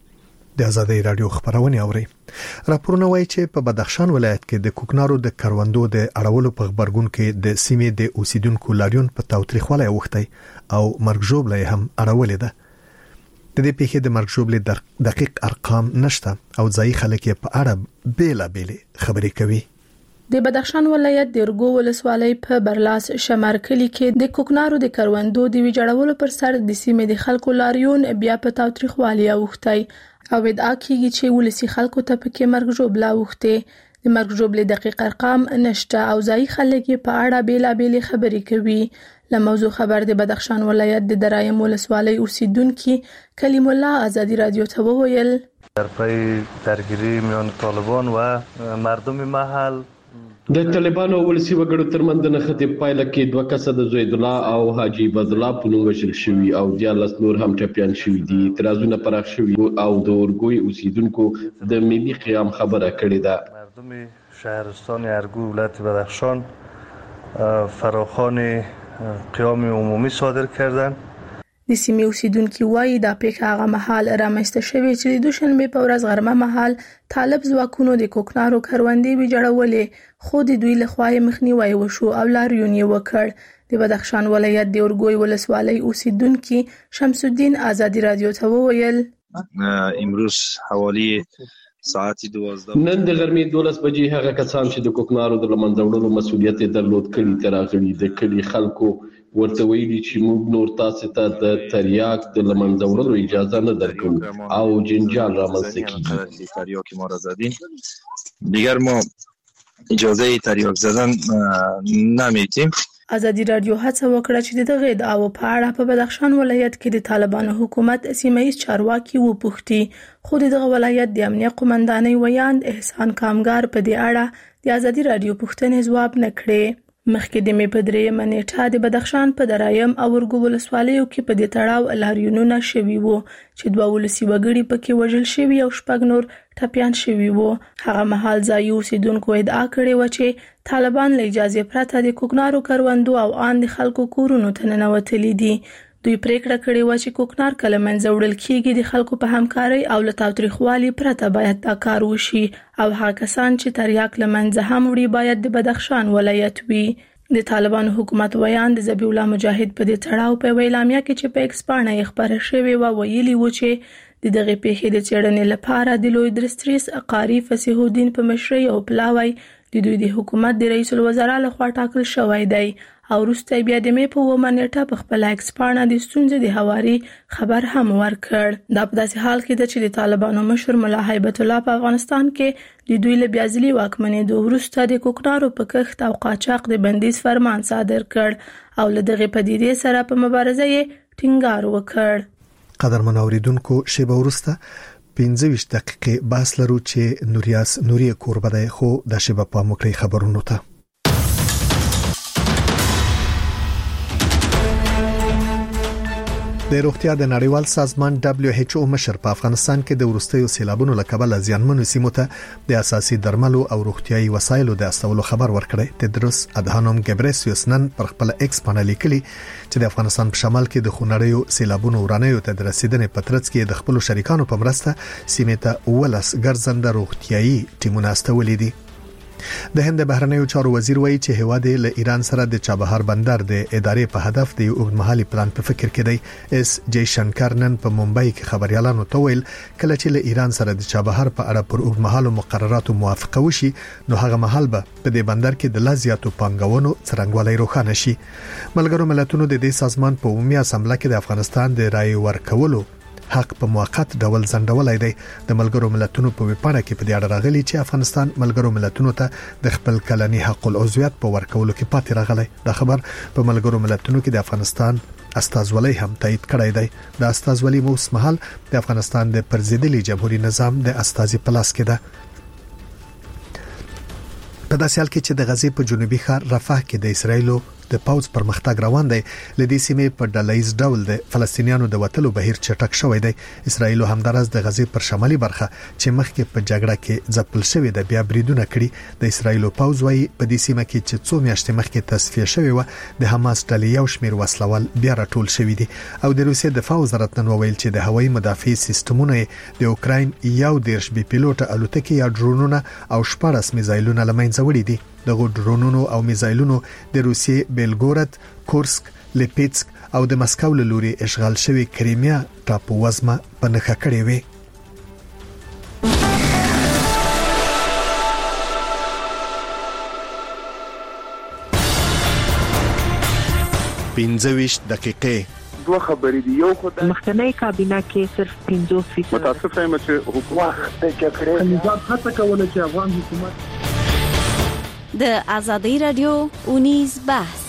د ازادي رادیو خبرونه اوري. راپورونه وایي چې په بدخشان ولایت کې د کوکنارو د کروندو د اړولو په خبرګون کې د سیمې د اوسیدونکو لاریون په تاوتریخوالی وختي او مرګ ژوبله هم اړولې ده. د دې پیښې د مرګ ژوبلې دقیق ارقام نشته او ځای خلک په اړه بیل بیل خبرې کوي. د بدخشان ولایت د ارګو ولسوالۍ په برلاس شمار کلی کې د کوکنارو د کروندو د ویجاړولو پر سر د سیمې د خلکو لاریون بیا په تاوتریخوالی وختي او ادعا کیږي چې ولسی خلکو ته پکې مرګ ژوبله وخته. د مرګ ژوبلې دقیق ارقام نشته او ځای خلک په اړه بیل بیل خبرې کوي. له موضوع خبر د بدخشان ولایت د درایم ولسوالۍ اوسیدونکو کلیم الله ازادي رادیو ته وویل در پای درگیری میان طالبان و مردم محل د طالبانو ولسی وګړو ترمنځ د نښتې پایله کې دوه کسه د زید الله او حاجی بدلا په نوم وشل شوی او دیالس نور هم ټپيان شوی دي. اعتراضونه پراخ شوی او د اورګوي اوسیدونکو د ملي قیام خبره کړې ده. مردم شهرستان ارګو ولایت بدخشان فراخوان قیام عمومی صادر کردند. د سیمې اوسیدونکو وایي دا پیښه هغه مهال رامنځته شوې چې د دوشنبه په ورځ غرمه مهال طالب ځواکونو د کوکنارو کروندې ویجاړولې، خو د دوی لخوا مخنیوی وشو او لاریون یې وکړ. د بدخشان ولایت د اورګوي ولسوالۍ اوسیدونکو شمس الدین ازادي رادیو ته وویل امروز حوالی ساعت دوازده نن د غرمې دولس بجې هغه کسان چې د کوکنارو د لمنځه وړلو مسؤلیت درلود کړي تراغلي د کلی خلکو ورته ویلي چې موږ نور تاسو ته د تریاک د لمنځه وړلو اجازه نه درکوو او جنجال رامنځته کیږي. تریاک ما را زدین دیگر ما اجازه تریاک زدن نمیتیم. ازادي رادیو هڅه وکړه چې دغه ادعاو په اړه په بدخشان ولایت کې د طالبانو حکومت سیمایي چارواکي وپوښتي، خو دغه ولایت د امنیت قومندانۍ ویاند احسان کامګار په دې اړه د ازادي رادیو پوښتنې ځواب نه کړې. مخکې د مې په درېیمه نیټه د بدخشان په درایم او ورګو ولسوالیو کې په دې تړاو لاریونونه شوي وو چې دوه ولسي وګړي پکې وژل شوي او شپږ نور ټپيان شوي وو. هغه مهال ځایي اوسیدونکو ادعا کړې و چې طالبان له اجازه پرته د کوکنارو کروندو او ان د خلکو کورونو ته ننوتلي دي. دوی پریکړه کړې و چې کوکنار کله منځ وړل کیږي د خلکو په همکاري او له تاوتریخوالي پرته باید دا کار وشي او هغه کسان چې تریاک لمنځه هم وړي باید د بدخشان ولایت وي. د طالبانو حکومت ویان د ذبیح الله مجاهد په دې تړاو په اعلامیه کې چې په ایکس باندې یې خبره شوې و ویلي و چې د دغه پیښې د چېړنې لپاره د لوی درستریس قاری فصیح الدین په مشرۍ او پلاوی د دوی د حکومت د رئیس الوزرا لخوا ټاکل شوی دی او وروسته بیا د مې په ومه نیټه په خپل ایکس باندې د ستونزې د هواري خبر هم ورکړ. دا په داسې حال کې ده چې د طالبانو مشر ملا هیبت الله په افغانستان کې د دوی له بیازلي واکمنېدو وروسته د کوکنارو په کښت او قاچاق د بندیز فرمان صادر کړ او له دغه پدیدې سره په مبارزه یې ټینګار وکړ. قدرمن اوریدونکو شیبه وروسته پنځه ویشت دقیقې بحث لرو چې نوریاس نوري کوربه ده خو د شیبه په مکرې خبرونو ته د روغتیا د نړیوال سازمان دبليو ایچ او مشر په افغانستان کې د ورستیو سیلابونو لکبل زیانمنو سیمو ته د اساسي درملو او روغتيایي وسایلو د استولو خبر ورکړی. تدرس ادهانوم ګبرسیوس نن پر خپل ایکس باندې لیکلي چې د افغانستان په شمال کې د خونړیو سیلابونو ورانیو ته د رسیدنې پترڅ کې د خپل شریکانو په مرسته سیمه ته ولس ګرځنده روغتيایي ټیمونه استولې دي. د هند بهرنیو چارو وزیر وایي چې هواد له ایران سره د چابهار بندر د ادارې په هدف د اوږدمهالي پلان په فکر کې دی. اس جی شنکر نن په ممبئی کې خبريالانو ته ویل کله چې له ایران سره د چابهار په اړه پر اوږدمهالو مقرراتو موافقه وشي نو هغه مهال به په دې بندر کې د لازیاتو پانګونو څرنګوالي روښانه شي. ملګرو ملتونو د دې سازمان په عمومي اسامبله کې د افغانستان د رای ورکولو حق په موقت ډول ځنډولای دی. د ملګرو ملتونو په وپاڼه کې په دې اړه راغلي چې افغانستان ملګرو ملتونو ته د خپل کلنی حق العضویت په ورکولو کې پاتې راغلی. دا خبر په ملګرو ملتونو کې د افغانستان استازولۍ هم تایید کړی دی. د استازولۍ موس محل د افغانستان د پرزیدلي جمهوریت نظام د استازي پلاس کې ده. په داسې حال کې چې د غزې په جنوبي ښار رفح کې د اسرایلو د پاوز پرمختګ روان دی لدې سیمې په ډلهیز ډول د فلسطینیانو د وټلو بهیر چټک شوی دی. اسرایل همدارس د غزې پر شمالي برخه چې مخکې په جګړه کې ځپل شوی د بیا بریدونه کړي. د اسرایل پاوز وايي په دې سیمه کې چې څو میاشتې مخکې تصفیه شوی و د حماس ډلې یو شمیر وسلوال بیا راټول شوی دي او د روسیې دفاع وزارت نن ویل چې د هوایي مدافع سیستمونو د اوکراین یو دیرش بي پیلوټ الوتکې یا ډرونونه او شپږ میزایلونه لمنځه وړي دي. دغه ډرونونو او میزایلونو د روسیې بیلګورد، کورسک، لیپیتسک او د مسکو له لوري اشغال شوی کریمیا ټاپو وزمه په نښه کړې وي. پنځه ویشت دقیقې دوه خبرې دي. یو خدای مخکنی کابینه کې صرف پنځوس فیصد متاسف یم چې حکومت د جګړې نظام هڅه کوله چې افغان حکومت د آزادۍ رادیو اونیز بحث.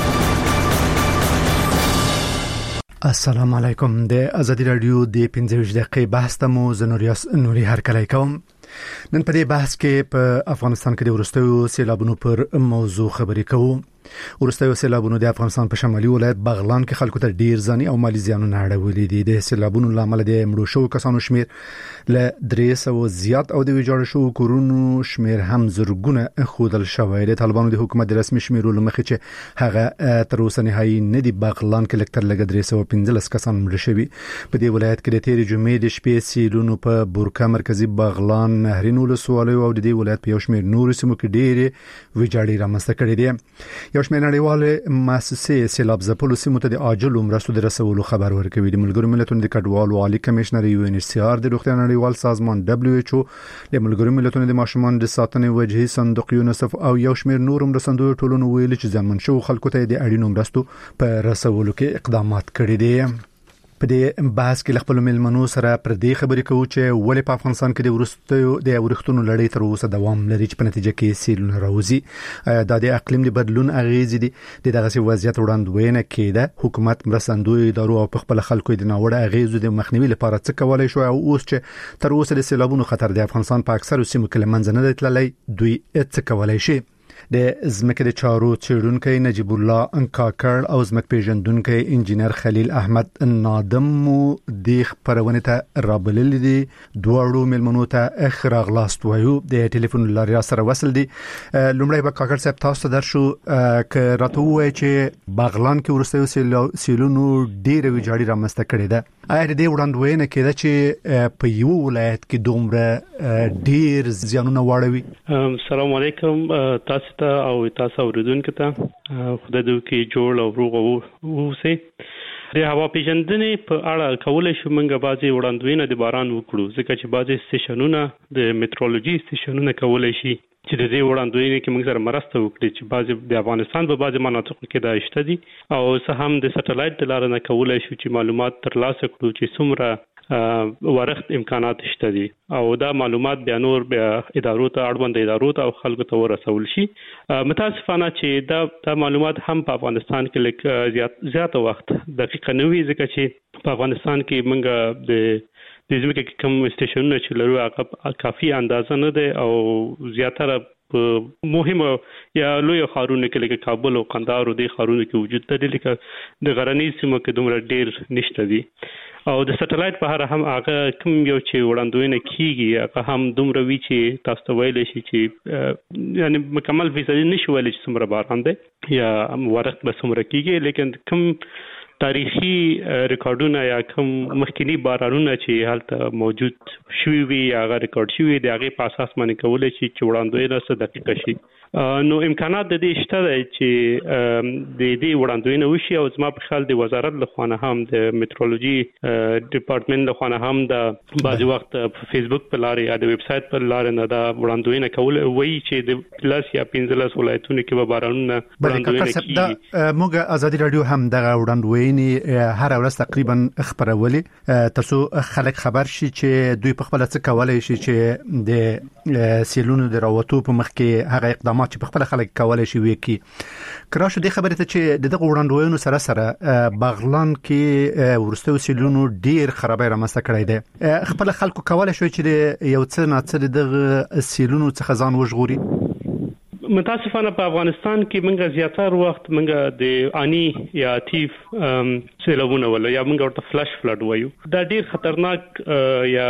السلام علیکم. د آزادۍ رادیو د پنځه ویشت دقیقې بحث ته مو زنوریاس نوري هرکلی کوم. نن په دې بحث کې په افغانستان کې د ورستیو سیلابونو پر موضوع خبرې کوو. ورستیو سیلابونو د افغانستان په شمالي ولایت بغلان کې خلکو ته ډیر ځاني او مالی زیانونه اړولې دي. د سیلابونو لامل د مړو شو کسانو شمیر له درې سوه زیات او د ویجاړ شو کورونو شمیر هم زرګونه خودل شوی. د طالبانو د حکومت د رسمي شمیرولو مخې چې هغه تر اوسه نهایي نه دی. بغلان کې لکتر لګ درې سوه پنځلس کسان مړ شوي. په دې ولایت کې د تیرې جمعې د شپې سیلونو په بورکا مرکزی بغلان نهرین ولسوالۍ او د دې ولایت په یو شمیر نور سیمو کې ډېرې ویجاړي رامنځته کړې دي. یو شمیر نړیواله مؤسسې سیلاب ځپلو سیمو ته د عاجل مرستو د رسولو خبر ورکوي. د ملګرو ملتونو د کډوالو عالی کمشنر یو ان ایچ سی آر د روغتیا نړیوال سازمان دبليو ایچ او د ملګرو ملتونو د ماشومان د ساتنې وجهي صندوق یونیسف او یو شمیر نور مرستندوی ټولنو ویلي چې ځانمن شو خلکو ته د اړینو مرستو په رسولو کې اقدامات کړي دي. په دې بحث کې خپل ملمنو سره پر دې خبرې کوو چې ولې په افغانستان کې د ورستیو د ورښتونو لړۍ تر اوسه دوام لري چې په نتیجه کې سیلونه راوځي. دا د اقلیم د بدلون اغیزې دي. د دغه وضعیت وړاندوینه کېده. حکومت مرستندوی ادارو او په خپل خلکو د ناوړه اغیزو د مخنیوي لپاره څه کولای شو او اوس چې تر اوسه د سیلابونو خطر د افغانستان په اکثر سیمو کې لمنځه نه تللی دوی څه کولای شي. د زمکه د چارو چیرونکو نجیب الله انکاکړ او زمک پیژندونکو انجینر خلیل احمد نادم مو د خبرونه ته رابلل دي دوړو ملمنو ته اخراغلاست وایو د ټلیفون لاري سره وصل دي. لومړی به کاکړ صاحب تاسو درشو ک راته وای چې باغلان کې ورسته سیلونو ډیر ویجاړي رامسته کړی ده. آیا د دې وړاندوینه کېده چې په یو ولایت کې دومره ډیر زیانونه واړوي؟ السلام علیکم تاسو ته او تاسو اوریدونکو ته خدای دې کې جوړ او روغ اوسئ. د هوا پیژندنې په اړه کولای شو موږ بعضي وړاندوینه د باران وکړو ځکه چې بعضي سټیشنونه د میټرولوژي سټیشنونه کولای شي چې د دې وړاندوینې کې موږ سره مرسته وکړي چې بعضي د افغانستان په بعضي مناطقو کې دا شته دي او څه هم د سټلایټ د لارې نه کولای شو چې معلومات ترلاسه کړو چې څومره ورښت امکانات شته دي او دا معلومات بیا نور بیا ادارو ته اړوند ادارو ته او خلکو ته ورسول شي. متاسفانه چې دا دا معلومات هم په افغانستان کې لږ زیات زیات وخت دقیق نه وي ځکه چې په افغانستان کې موږ د د ځمکې کې کوم سټیشنونه چې لرو هغه کافي اندازه نه ده او زیاتره په مهمه یا لوی ښارونو کې لکه کابل او قندهار او د ښارونو کې وجود لري لکه د غرنیز سیمو کې دومره ډیر نشته دي او د سټلایټ په هر هم هغه کوم یو چې وړاندوینه کیږي هغه هم دومره وی چې تاسو ته ویل شي چې یعنی مکمل فیصدي نشو ویل چې څومره باران دی یا ورښت به څومره کیږي لیکن کوم تاریخي ریکارډونه یا کوم مخکینی بارانونه چې هلته موجود شوي وي هغه ریکارډ شوي دي هغه په اساس باندې کولای شي چې وړاندوینه څه دقیقه شي. نو امکانات د دې شته چې د دې وړاندوینه وشي او زما په خیال د وزارت له خوا نه هم د میټرولوژي ډپارټمنټ له خوا نه هم د بعضي وخت په فیسبوک په لارې یا د ویب سټ په لارې نه دا وړاندوینه کول وایي چې د لاس یا پنځلس ولایتونو کې به بارانونه وړاندوینه کیږي. موږ آزادي رادیو هم دغه وړاندوینه هر ورځ تقریبا خبرولې ترڅو خلک خبر شي چې دوی په خپل څه کولای شي چې د سیلونو د راوتو په مخ کې هغه اقدامات چې په خپل خلک کولای شي وکي. کراشه د خبرې ته چې دغه وړاندوینو سره سره باغلان کې ورسته سیلونو ډیر خرابې رامسته کړی دی. خپل خلکو کولای شي چې یو څه نه څه دغه سیلونو څخه ځان وژغوري. متاسفانه په افغانستان کې موږ زیاتره وخت موږ د اني یا تیف سیلابونه ولا یا موږ ورته فلش فلډ وایو. دا ډیر خطرناک یا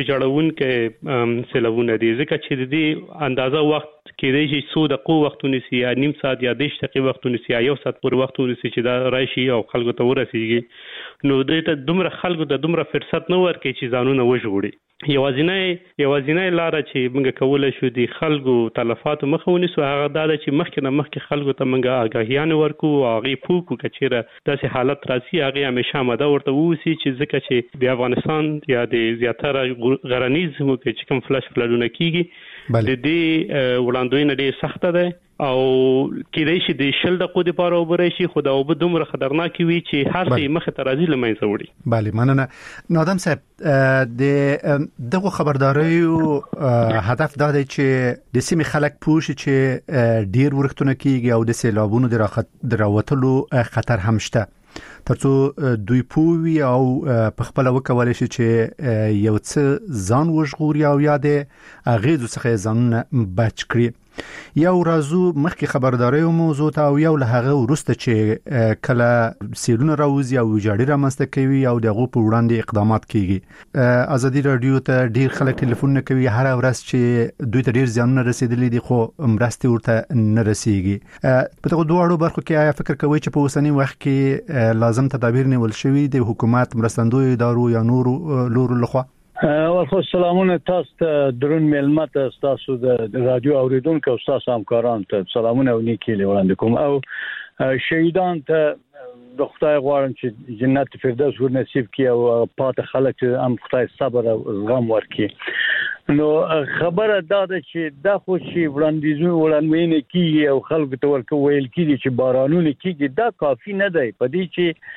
ویجاړونکي سیلابونه دي ځکه چې د دې اندازه وخت کې د شي څو دقیقې وختونه سي یا نیم ساعت یا دېرش دقیقې وختونه سي یا یو ساعت پورې وختونه سي چې دا راشي او خلکو ته ورسیږي. نو دې ته دومره خلکو ته دومره فرصت نه ورکړي چې ځانونه وژغوري. یوازینی یوازینی لار چې موږ کولای شو د خلکو تلفات مخه ونیسو هغه دا چې مخکې نه مخکې خلکو ته موږ آگاهیان ورکو او هغه پوکو کچېره داسې حالت راځي هغه همیشه ماده ورته ووسی چې ځکه چې د افغانستان یا د زیاتره غرنیز سیمو کې چې کوم فلش فلډونه کیږي د دې وړاندوینه ډېر سخته ده او کېدای شي د شل دقیقو لپاره وبري شي خو دا وب دومره خطرناک وي چې هر څه مخه ته راځي لمنځه وړي. بله مننه. نادم صاحب د دغه خبرداريو هدف دا دی چې د سیمې خلک پوه شي چې ډیر ورښتونه کیږي او د سیلابونو د راوتلو خطر هم شته ترڅو دوی پووي او په خپل وکولای شي چې یو څه ځان وژغوري او یاده اغیزو څخه ځان بچ کړي. یو رازو مخکې خبرداري موضوع ته او یو له هغه ورسته چې کله سیلونه راوځي او ویجاړي رامنځته کوي او دغه په وړاندې اقدامات کیږي. آزادي رادیو ته ډیر خلک ټلیفون نه کوي هر ورځ چې دوی ته ډیر زیانونه رسیدلي دي خو مرستې ورته نه رسیږي. په دغه دوه اړو برخو کې آیا فکر کوي چې په اوسنی وخت کې لازم تدابیر نیول شوي د حکومت مرستندوی ادارو یا نور لور لخوا؟ ورخو سلامونه تاسو ته درون ملمت تاسو د رادیو اوریدونکو او تاسو همکاران ته سلامونه او نیکی وړاندې کوم او شهیدان ته د خدای غواړم چې جنت فردوس ور نصیب کړي او پات خلک هم خدای صبر او زغم ورکړي. نو خبره دا ده چې دا خو چې وړاندیزونه وړاندوینه کیږي او خلکو ته ورکو ویل کیږي چې بارانونه کیږي دا کافی نه دی په دې چې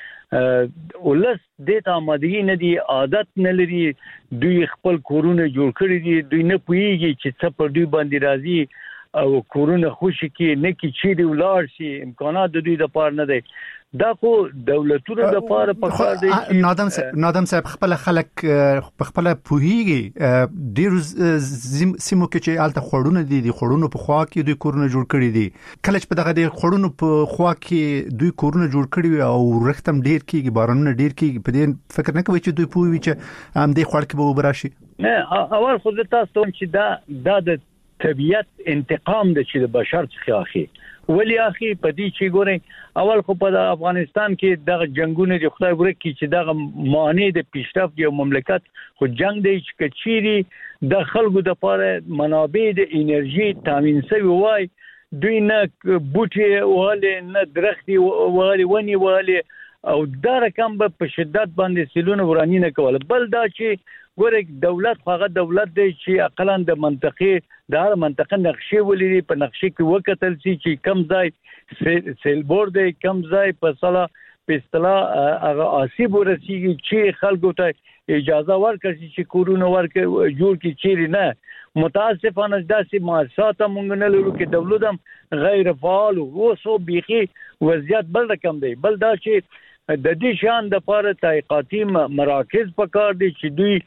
ولس د آمادګي نه دی عادت نه لري دوی خپل کورونه جوړ کړی دي دوی نه پوهیږي چې څه پر دوی باندې راځي او کورونه خوشي کې نه کې چیرې ولار شي امکانات د دوی د پاره نه دی. دا خو دولتونو د پاره په کار دی. نادم صاحب نادم صاحب خپل خلک په خپل پوهیږي ډیر سیمو کې چې الته خړونه دي د خړونو په خوا کې دوی کورونه جوړ کړي دي. کله چې په دغه د خړونو په خوا کې دوی کورونه جوړ کړي او رختم ډیر کېږي بارانونه ډیر کېږي په دې فکر نه کوي چې دوی پوهوي چې هم دې خړ کې به وبراشي. نه اول خو د تاسو چې دا دا د طبيعت انتقام د چې د بشر څخه اخی ولی اخی په دې چې ګورئ اول خو په افغانستان کې دغه جنگونه د خدای ورکی چې دغه معنی د پیشرفت یو مملکت خو جنگ دی چې کچيري د خلکو د لپاره منابع د انرژي تامین شوی وای دوی نه بوټي وهاله نه درختي وهاله ونی وهاله او دا رقم په شدت باندې سیلونه ورانی نه کول. بل دا چې ګوره دولت هغه دولت دی چې اقلان د منطقې د هر منطقې نقشې ولري په نقشې کې وکتل شي چې کم ځای سیلبور دی کم ځای په صلاح په اصطلاح هغه آسیب ورسیږي چې خلکو ته اجازه ورکړي چې کورونه ورکړي جوړ کړي چیرې نه. متاسفانه داسې مؤسسات مونږ نه لرو چې دولت هم غیر فعال او سو بيخي وضعیت بل رقم دی. بل دا چې د دې شان د لپاره تحقیقاتي مراکز پکار دي چې دوی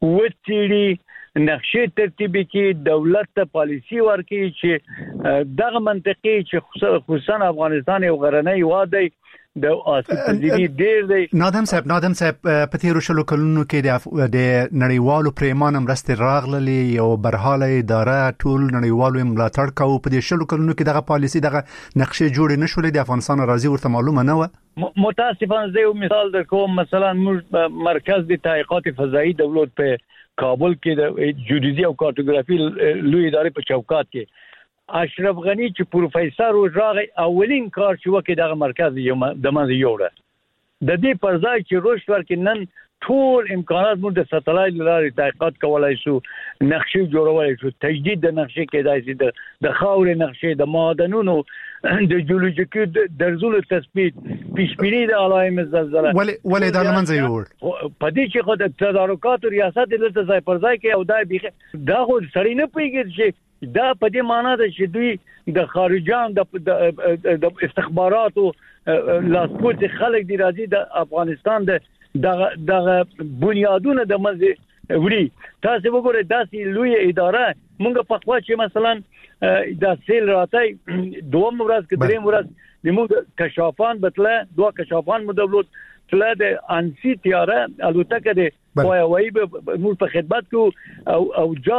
وڅېړي نقشې ترتیب کړي دولت ته پالیسی ورکړي چې دغه منطقې چې خصوصا افغانستان یو غرنی هیواد دی د آسیب ډیر دی. نادم صاحب نادم صاحب په تیرو شلو کلونو کې د نړیوالو پریمانه مرستې راغللې یو برحاله اداره ټول نړیوالو ملاتړ کوي په دې شلو کلونو کې دغه پالیسی دغه نقشې جوړې نشولې د افغانستان راځي ورته معلومه نه و. متاسفانه زه یو مثال درکوم مثلا موږ مرکز د تحقیقات فضایی دولت په کابل کې د جیودیزي او کارتوګرافي لوی ادارې په چوکات کې اشرف غنی چې پروفیسور راغی اولین کار چې وکړ دغه مرکز یو د منځ یوړه د دې پر ځای چې روش ورکې نن ټول امکانات موږ د ساتلایت لارې تحقیقات کولای شو نقشې جوړولای شو تجدید د نقشې کېدای شي د د خاورې نقشې د معدنونو د جیولوژیکي درزونو تثبیت پیشبینی د علائم زلزله ولې ولې دا لمنځه یوړ په دې چې خو د تدارکات ریاست د ځای پر ځای کې او دا بيخه دا خو سړی نه پیږي چې دا په دې معنی ده چې دوی د خارجان د د استخباراتو لاسپوڅ خلک دی راځي د افغانستان د دغه دغه بنیادونه د مزه وړي. تاسو وګورئ داسې لوی اداره مونږ په خوا چې مثلا د سیل راتای دوم ورځ کې دریم ورځ د موږ کشافان بتله دوه کشافان مدولت تله د انسی تیاره الوتکه د وای موږ په خدمت کو او او جا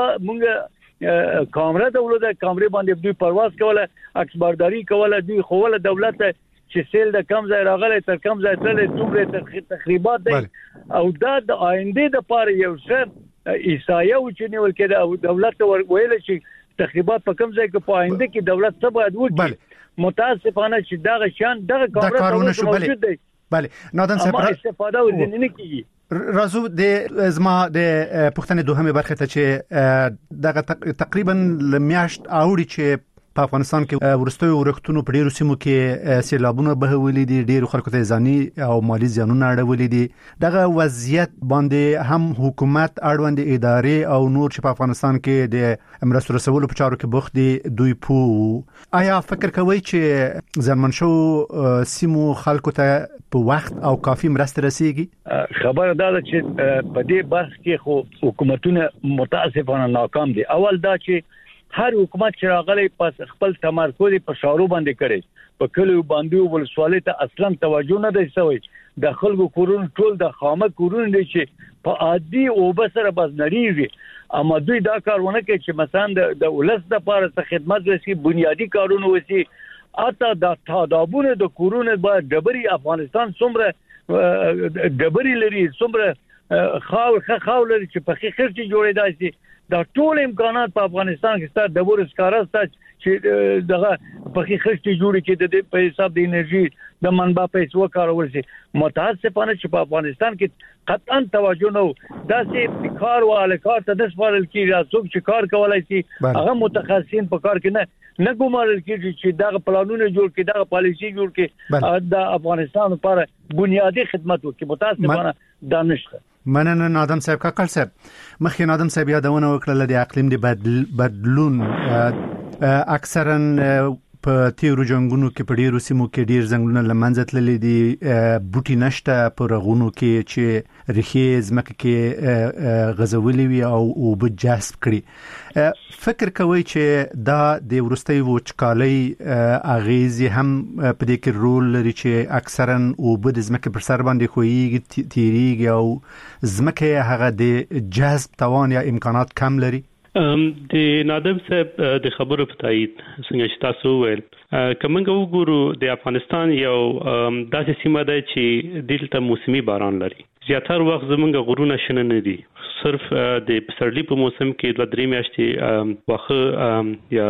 مونږ کامره دولت کامره باندې دوی پرواز کوله عکسبرداري کوله دوی خوله دولت چې سیل د کم ځای راغلی تر کم ځای تللی څومره تخریبات دی او دا د آینده د پاره یو څه ایسایه و چې نیول کېده او دولت ویل چې تخریبات په کم ځای کې په آینده کې دولت څه باید وکړي. متاسفانه چې دغه شان دغه کارونه موجود دی. بله نادم صاحب استفاده ورته نه کیږي. راځو د زما د پښتنې دوهمه برخه ته چې دغه تقریبا لمیاشت اوړي چې په افغانستان کې ورستوي ورختونو په ډیرو سیمو کې سیلابونه بهولې دي ډیرو خلکو ته ځاني او مالی زیانونه اړولې دي. دغه وضعیت باندې هم حکومت اړوند ادارې او نور چې په افغانستان کې د مرستو رسولو په چارو کې بوخت دي دوی پو آیا فکر کوي چې ځمن شو سیمو خلکو ته په وخت او کافي مرسته رسیږي؟ خبر دا ده چې په دې برخه کې خو حکومتونه متاسفانه ناکام دي. اول دا چې هر حکومت چې راغلی پس خپل تمرکز په شارو باندې کړي په کلیو باندې ولسوالۍ ته اصلا توجه نه دی شوی. د خلکو کورونه ټول د خامه کورونه دي چې په عادي او بسره بس نړیږي اما دوی دا کارونه کوي چې مثلا د ولس د لپاره څه خدمت وسی بنیادی کارونه وسی اته د تادابونه د کورونه باید ډبري افغانستان څومره ډبري لري څومره خاور خاور لري چې په خیر کې جوړېدای شي. دا ټول امکانات په افغانستان کې ستاسو د ورس کارسته چې دغه په خښتي جوړ کې د په حساب د انرژي د منبع پیسو کارول شي. متاسفانه چې په افغانستان کې قطعا توجه نه داسې کار واله کار ته د سپارل کیږي څوک چې کار کولای شي هغه متخصصین په کار کې نه نه ګمارل کیږي چې دغه پلانونه جوړ کړي دغه پالیسي جوړ کړي د افغانستان لپاره بنیادی خدمت وکړي. متاسفانه دا نشته. مننه نادم صاحب کاکل صاحب. مخکې نادم صاحب یادونه وکړه د اقلیم د بدلون اکثرا په تیرو جنگونو کې په ډیرو سیمو کې ډیر ځنګلونه لمنځه تللي دي، بوټي نشته په رغونو کې چې ریښې ځمکه کې غځولې وي او اوبه جذب کړي. فکر کوي چې دا د وروستي وچکالۍ اغیزې هم په دې کې رول لري چې اکثرا اوبه د ځمکې پر سر باندې خوېږي تیریږي او ځمکه هغه د جذب توان یا امکانات کم لري؟ د نادم صاحب د خبرو په تایید څنګه چې تاسو وویل، کومنګ وګورو د افغانستان یو داسې سیمه ده چې دلته موسمي باران لري. زیاتره وخت زمونږ غرونه شنه نه دي، صرف د پسرلی په موسم کې دوه درې میاشتې واخه یا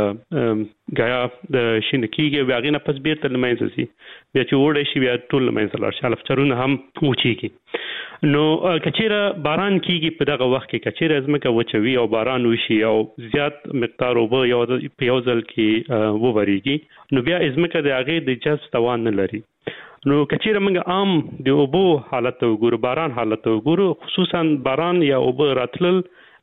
غیا د شنه کېږي، بیا غینه پس بیرته لمنځه ځي، بیا چې وړي شي بیا ټول لمنځه لاړ شي، الفچرونه هم وچیږي. نو کچیره باران کیږي په دغه وخت کې، کچیره ځمکه وچوي او باران وشي او زیات مقدار اوبه یو په یو ځل کې ووريږي، نو بیا ځمکه د هغه د جذب توان نه لري. نو کچیره موږ عام د اوبو حالت وګورو، باران حالت وګورو، خصوصا باران یا اوبه راتلل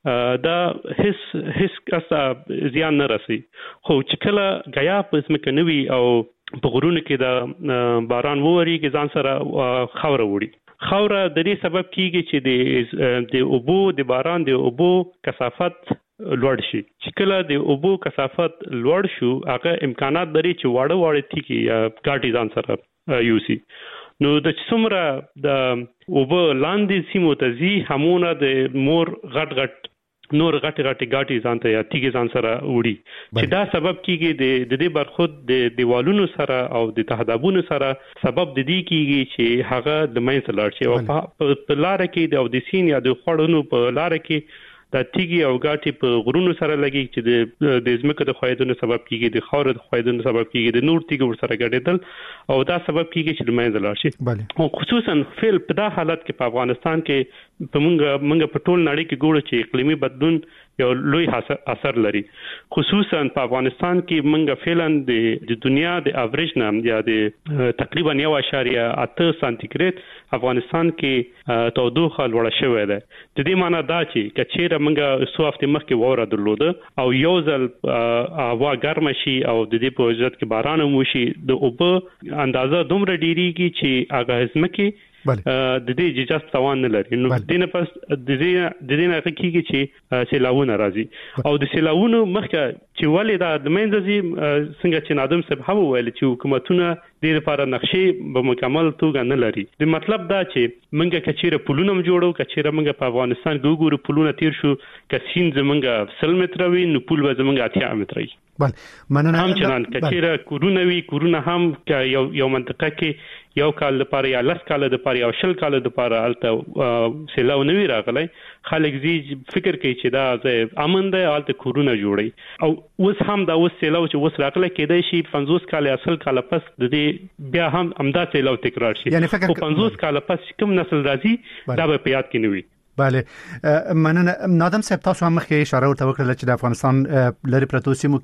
دا هیڅ هیڅ کسه زیان نه رسي. خو چې کله غیا په ځمکه نوي او په غرونو کې د باران ووريږي ځان سره خوره وړي. خوره د دې سبب کیږي چې د د اوبو د باران د اوبو کثافت لوړ شي. چې کله د اوبو کثافت لوړ شو، هغه امکانات لري چې واړه واړه تیږي یا ګاټي ځان سره یوسي. نو د څومره د اوبو لاندې سیمو ته ځي، همونه د مور غټ غټ نور غټ غټ ګاټي ځان ته یا تیږي ځان سره وړي، چې دا سبب کیږي د دې برخود د دیوالونو سره او د تهدابونو سره سبب د دې کیږي چې هغه د مینځ لاړ شي او په لار کې د اودیسین یا د خړونو په لار کې د تیږي او غاټي په غرونو سره لګي چې د د ځمکې د خویدنو سبب کیږي، د خاور د خویدنو سبب کیږي، د نور تیږي ور سره ګډېدل او دا سبب کیږي چې د مینځ لاړ شي. او خصوصا فعل په دا حالت کې په افغانستان کې په مونږ مونږ په ټول نړۍ کې ګورو چې اقلیمي بدلون یو لوی اثر لري. خصوصا په افغانستان کې مونږ فعلا د دنیا د اوریج نام یا د تقریبا یو اشاریه اته سانتیګریډ افغانستان کې تودوخه لوړه شوې ده. د دې معنی دا چې کچېره مونږ څو هفته مخکې وره درلوده او یو ځل هوا ګرمه شي او د دې په وجه کې باران وشي، د اوبه اندازه دومره ډیریږي چې هغه ځمکه د دې ججاز توان نه لري. نو د دې پس د دې د دې نه کېږي چې سیلاوونه راځي او د سیلاوونو مخکې چې ولې دا د منځي څنګه چې نادم صاحب هم ویل چې حکومتونه د لپاره نقشې په مکمل توګه نه لري. د مطلب دا چې منګه کچیره پلونه جوړو، کچیره منګه په افغانستان کې وګورو پلونه تیر شو، کسین زمونږه سل متر وي نو پل به زمونږه اتیا متر وي. بل مننه هم چنان کچیره کورونه وي، کورونه هم یو یو منطقه کې یو کال لپاره یا لس کال لپاره یا شل کال لپاره الته سیلاو نوی راغلی، خلک زی فکر کوي چې دا ځای امن دی، الته کورونه جوړي او اوس هم دا اوس سیلاو چې اوس راغلی کېدای شي پنځوس کال یا سل کال پس د دې بیا هم امدا سیلاو تکرار شي. یعنی فکر خو پنځوس کال پس کوم نسل راځي دا به په یاد کې نه وي. بله مننه. نادم صاحب تاسو هم مخکې اشاره ورته وکړه چې د افغانستان لري پرتو سیمو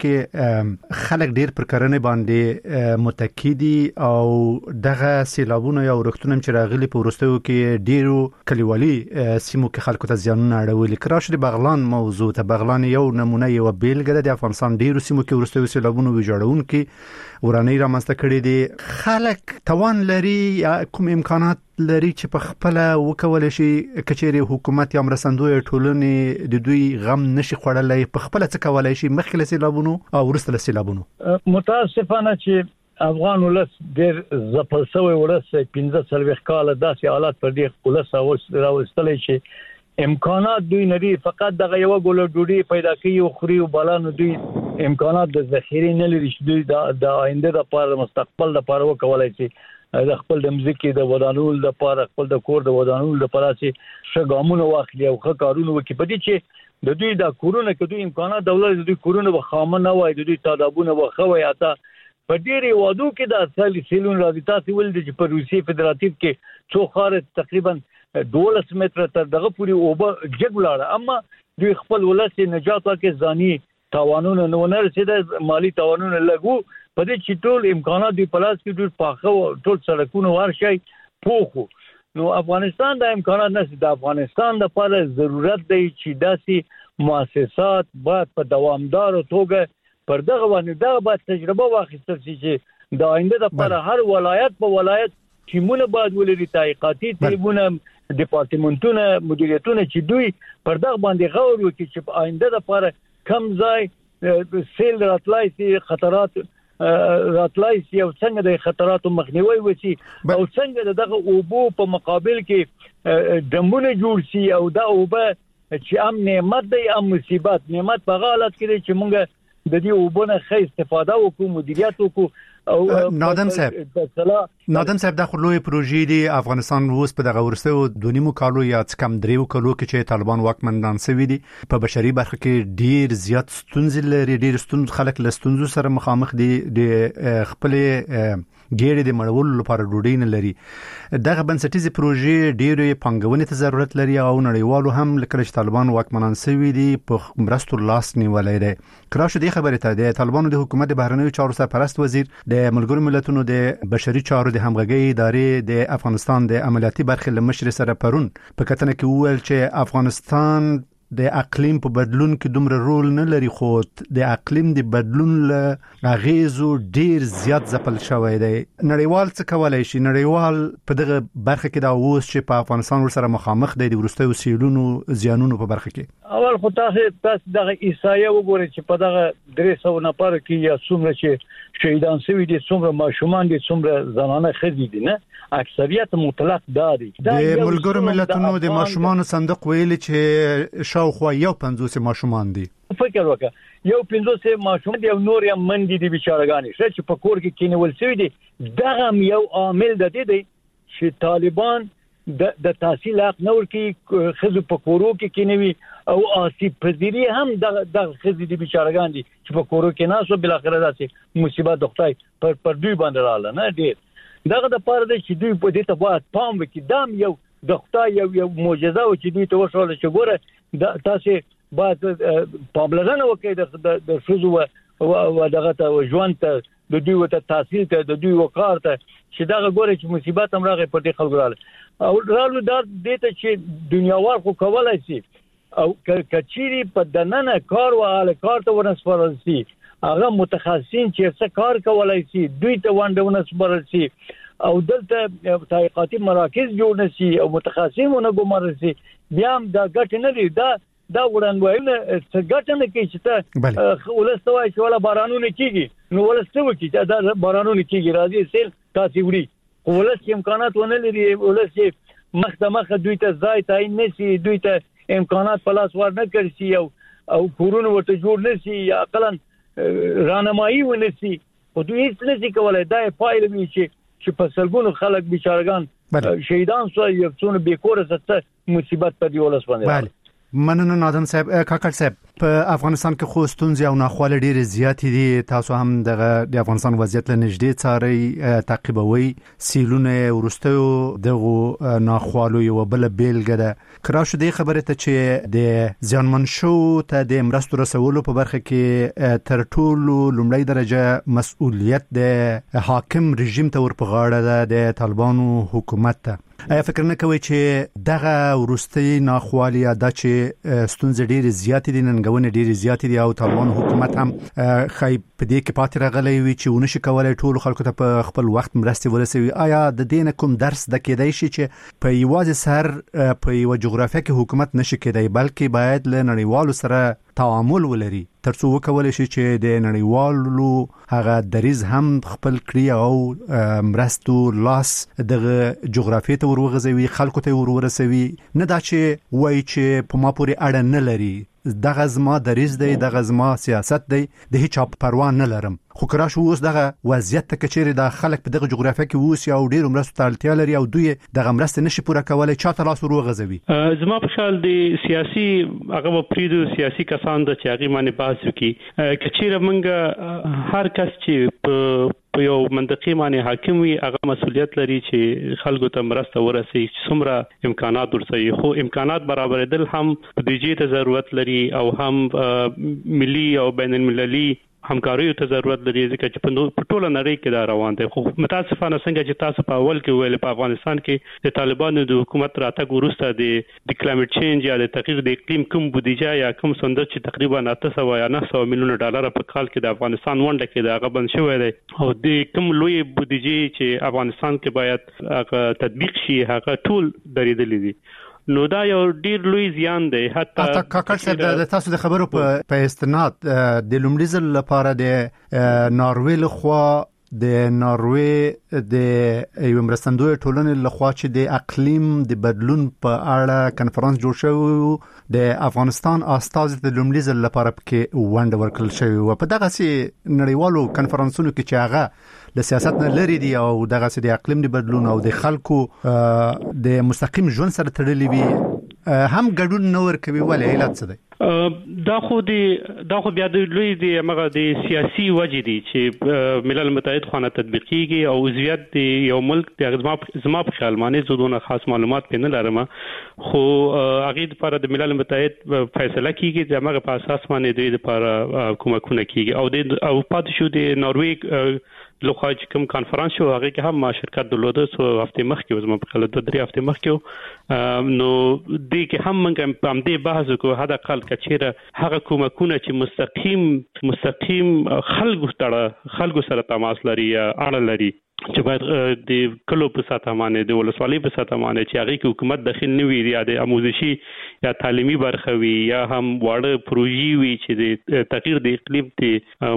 کې خلک ډیر پر کرنې باندې متکی دي او دغه سیلابونه یا ورښتونه چې راغلي په وروستیو کې ډیرو کلیوالي سیمو کې خلکو ته زیانونه اړولي. کراش د بغلان موضوع ته بغلان یو نمونه یو بیلګه ده د افغانستان ډیرو سیمو کې وروستیو سیلابونو ویجاړونکي ورانه رامنځته کړي دي. خلک توان لري یا کوم امکانات لري چې په خپل وکول شي کچېری حکومت یا مرستندوی ټولنې د دوی غم نشي خوړلای، په خپل څه کولای شي مخکله سیلابونو او ورسته سیلابونو؟ متاسفانه چې افغان ولس ډېر ځپل شوی ولس پنځه څلوېښت کاله داسې حالات پر دې ولس راوستلی چې امکانات دوی نری، فقط دغه یو ګول ډوډۍ پیدا کوي او خوري او بلانو دوی امکانات د ذخیره نه لري چې دوی د آینده لپاره مستقبل لپاره وکولای شي د خپل د مزکی د ودانول لپاره، خپل د کور د ودانول لپاره چې شګامونه واخلي او ښه کارونه وکړي. په دې چې د دوی د کورونه کې دوی امکانات دولت د دوی کورونه به خامه نه وای، د دوی تعدادونه به خوي. اته په ډېرې وادو کې د اصلي سیلون راځي. تاسو ولې چې په روسي فدراتیو کې څو خار تقریبا دولس متر تر دغه پوری اوبه جګ ولاړه، اما دوی خپل ولس نجات ورکړي، ځاني تاوانونه نه ورسېده، مالی تاوانونه لګو. په دې چې ټول امکانات دی پلاس کې ټول پاخه ټول سړکونه ورشي پوخو. نو افغانستان د امکانات نشي. د افغانستان لپاره ضرورت دی چې داسې مؤسسات باید په دوامدار توګه پر دغه باندې دغه باید تجربه واخیستل شي چې د آینده لپاره هر ولایت په ولایت ټیمونه باید ولري، تحقیقاتي ټیمونه، ډپارټمنټونه، مدیریتونه چې دوی پر دغه باندې غور وکړي چې په آینده لپاره کم ځای سیل راتلای شي، خطرات راتلای شي او څنګه د خطراتو مخنیوي وشي او څنګه دغه اوبو په مقابل کې دمونه جوړ شي او دا اوبه چې ام نعمت دی ام مصیبت. نعمت په حالت کې چې موږ د دې اوبونه ښه استفاده وکړو، مدیریت وکړو. او نادم صاحب نادم صاحب د خلوی پروژې دی افغانستان روس په دغه ورسته د نیمو کالو یا کم دریو کالو کې چې طالبان واکمنان سوي دي په بشري برخه کې ډیر زیات ستونزې لري، ډیر ستونزې خلک له ستونزو سره مخامخ دي، د خپل ګېړې د مړولو لپاره ډوډۍ نه لري. دغه بنسټیزه پروژې ډېرې پانګونې ته ضرورت لري او نړیوالو هم لکه چې طالبان واکمنان سوي دي په مرستو لاس نیولای دی. کراشه دی خبره ته د طالبانو د حکومت بهرنیو چارو سرپرست وزیر د ملګرو ملتونو د بشري چارو د همغږي ادارې د افغانستان د عملیاتي برخې له مشر سره پرون په کتنه کې وویل چې افغانستان د اقلیم په بدلون کې دومره رول نه لري، خو د اقلیم د بدلون له اغیزو ډیر زیات ځپل شوی دی. نړیوال څه کولای شي؟ نړیوال په دغه برخه کې دا اوس چې په افغانستان سره مخامخ دی د وروستیو سیلونو زیانونو په برخه کې، اول خو تاسو تاسو دغه عیسایه وګورئ چې په دغه درې سوه نفر کې یا څومره چې شهیدان شوي دي، څومره ماشومان دي، څومره زنانه ښځې دي، نه اکثریت مطلق دادي. د ملګرو ملتونو د ماشومان صندوق ویلي چې شاوخوا یو پنځوس ماشومان دي. فکر وکړه یو پنځوس ماشومان دي او نور یې منډي دي بیچارهګانی چې په کور کې کینول شوی دي. دغه یو عامل د دې دی چې طالبان د د تحصیل حق نور کې خزو په کورو کې کینوي او آسیب پذیری هم د د خزو دي بیچارهګان دي چې په کورو کې ناسو بل اخر داسې مصیبت دختای پر پر دوی باندې رااله نه ډیر. دغه د پاره د چې دوی په دې ته باید پام وکړي، دام یو د خدای یو یو معجزه او چې دوی ته وشول چې ګوره د تاسو باید پاملرنه وکړي د د فزو او دغه ته ژوند ته د دوی وته تحصیل ته د دوی وقار ته چې دغه ګوره چې مصیبت هم راغی په دې خلکو رااله او رالو دا دې ته چې دنیاوال خو کولای شي او کچيري په دننه کار واله کار ته ورسپارل شي، هغه متخصصین چې څه کار کولای شي دوی ته وانډونه سپارل شي او دلته تحقیقاتي مراکز جوړ نشي او متخصصینونه ګمارل شي، بیا هم دا ګټ نه لري. دا دا وړاندوینه څه ګټ نه کوي چې ته ولستوي چې ولا بارانونه کیږي نو ولستوي چې دا بارانونه کیږي راځي سیل تاسو وړي ولست امکانات ونه لري، ولست مخدمه دوی ته ځای تعین نشي، دوی ته امکانات په لاس ور نه کړی او او کورونه ورته جوړ نشي یا اقلا رانمایي ونسي او دوی هیڅ نشي کولای. دا پایله وي چې چې په سلګونو خلک بیچارهګان شهیدان شو، یو څونه بیکوره ست مصیبت په دی ولس باندې. مننه نادم صاحب. کاکړ صاحب په افغانستان کې خو ستونزې او ناخواله ډېرې زیاتې دي، تاسو هم دغه د افغانستان وضعیت له نږدې څارئ، تعقیبوي، سیلونه ورستیو دغه ناخوالو یو بل بیلګه ده. کراشه دی خبره ته چې د ځانمن شو ته د مرستو رسولو په برخه کې تر ټولو لومړی درجه مسؤلیت د حاکم رژیم ته ورپغاړه ده د طالبانو حکومت ته. آیا فکر نه کوي چې دغه ورستي ناخوالي دا چې ستونزې ډېرې زیاتې دي، ننګونې ډېرې زیاتې دي او طالبان حکومت هم خای په دې کې پاتې راغلی وي چې ونشي کولای ټول خلکو ته په خپل وخت مرستې ورسوي؟ آیا د دې نه کوم درس د کېدای شي چې په یوازې سر په یو جغرافیه کې حکومت نشي کېدای بلکې باید له نړیوالو سره تعامل ولري ترڅو وکولای شي چې د نړیوالو هغه دریز هم خپل کړی او مرستو لاس دغه جغرافیه ته ورغځوي، خلکو ته ورورسوي، نه دا چې وایي چې په ما پورې اړه نه لري، دغه زما دریز دی، دغه زما سیاست دی، د هیڅ پروا نه لرم. خو کراش اوس دغه وضعیت ته کچېره د خلک په دغه جغرافیه کې اوس یو ډیر مرستو ته اړتیا لري او دوی دغه مرسته نشي پوره کولای، چاته لاس ورغځوي. زما په خیال د سیاسي هغه پریدو سیاسي کسان د چاغي باندې بحث وکي کچېره منګه هر کس چې په په یو منطقي معنی حاکم وي هغه مسؤلیت لري چې خلکو ته مرسته ورسي، څومره امکانات ورسي، خو امکانات برابرېدل هم بودیجې ته ضرورت لري او هم ملي او بین المللي همکاریو ته ضرورت لري ځکه چې په ټوله نړۍ کې دا روان دي. خو متاسفانه څنګه چې تاسو په اول کې ویل په افغانستان کې د طالبانو د حکومت راتګ وروسته د کلایمټ چینج یا د تغییر د اقلیم کوم بودیجه یا کوم صندوق چې تقریبا اته سوه یا نه سوه میلیونه ډالر په کال کې د افغانستان ونډه کې دا غبن شوی دی او د کوم لوی بودیجه چې افغانستان کې باید هغه تطبیق شي هغه ټول درېدلې دي. نو دا یو ډیر لوی زیان دی. حتی کاکړ صاحب د تاسو د خبرو په استناد د لومړي ځل لپاره د ناروې لخوا د ناروې د یو مرستندوی ټولنې لخوا چې د اقلیم د بدلون په اړه کنفرانس جوړ شوی د افغانستان استازي د لومړي ځل لپاره کې ونډه ورکړل شوی و. په دغه سي نړیوالو کنفرانسونو کې چې هغه د سیاست نه لري دي او دغه سي د اقلیم د بدلون او د خلکو د مستقیم ژوند سره تړلې وي هم ګډون نه ورکوي. ولې علت څه دی؟ دا خو دی دا خو بیا د لوی دی هغه د سیاسي وجې دي چې ملل متحد خانه تطبیقيږي او عضویت دی یو ملک د زما زما په خیال باندې زودونه خاص معلومات پنه لرم خو هغه لپاره د ملل متحد فیصله کیږي چې هغه په اساس باندې د لپاره کومکونه کیږي او د او پاتې شو د ناروې لوخه چې کوم کانفرنس شو هغه کې هم ما شرکت درلوده سو هفته مخکې زما په خیال د درې هفته مخکې نو دې کې هم موږ په دې بحث کوو هدا کال کچیره هغه کومکونه چې مستقیم مستقیم خلکو سره خلکو سره تماس لري یا اړه لري چې باید د کلو په ساتمانه د ولسوالۍ په ساتمانه چې هغه کې حکومت داخل نه وي یا د آموزشي یا تعلیمي برخه وي یا هم واړه پروژې وي چې د تغییر د اقلیم ته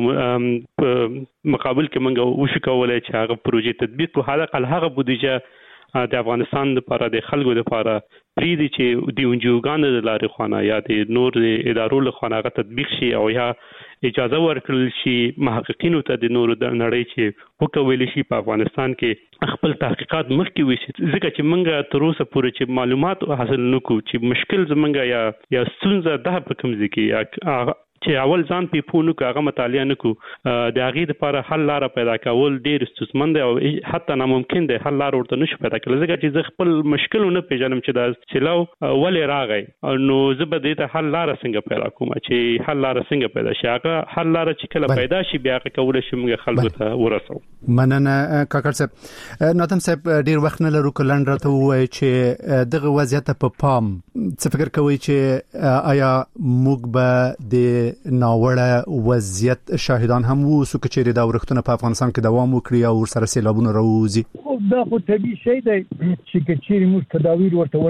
مقابل کې موږ وشو کولای چې هغه پروژې تطبیق کو هغه هغه بودیجه د افغانستان لپاره د خلکو لپاره پریدي چې د انجوګانو د لارې خانه یا د نور ادارو له خانه هغه تطبیق شي او یا اجازه ورکړل شي محققینو ته د نور د نړۍ چې وکوي شي په افغانستان کې خپل تحقیقات مخکې وشي ځکه چې موږ تر اوسه پورې چې معلومات حاصل نکو چې مشکل زمونږ یا یا ستونزه ده په کوم ځای کې چې اول ځان په پونو کې هغه مطالعه نکو د هغه لپاره حل لار پیدا کول ډیر ستونزمن دی او حتی ناممکن دی حل لار ورته نشو پیدا کول ځکه چې زه خپل مشکلونه پیژنم چې دا چلو ولې راغی نو زه به دې ته حل لار څنګه پیدا کوم چې حل لار څنګه پیدا شي هغه حل لار چې کله پیدا شي بیا کول شي موږ خلکو ته ورسو. مننه کاکړ صاحب. ناتم صاحب ډیر وخت نه لرو کلن راته وای چې دغه وضعیت په پام څه فکر کوي چې آیا موږ به د ناوړه وضعیت شاهدان هم وو سو کچېری دا ورختونه په افغانستان کې دوام وکړي او ورسره سیلابونه راوځي؟ دا خو طبيعي شی دی چې کچېری موږ تداویر ورته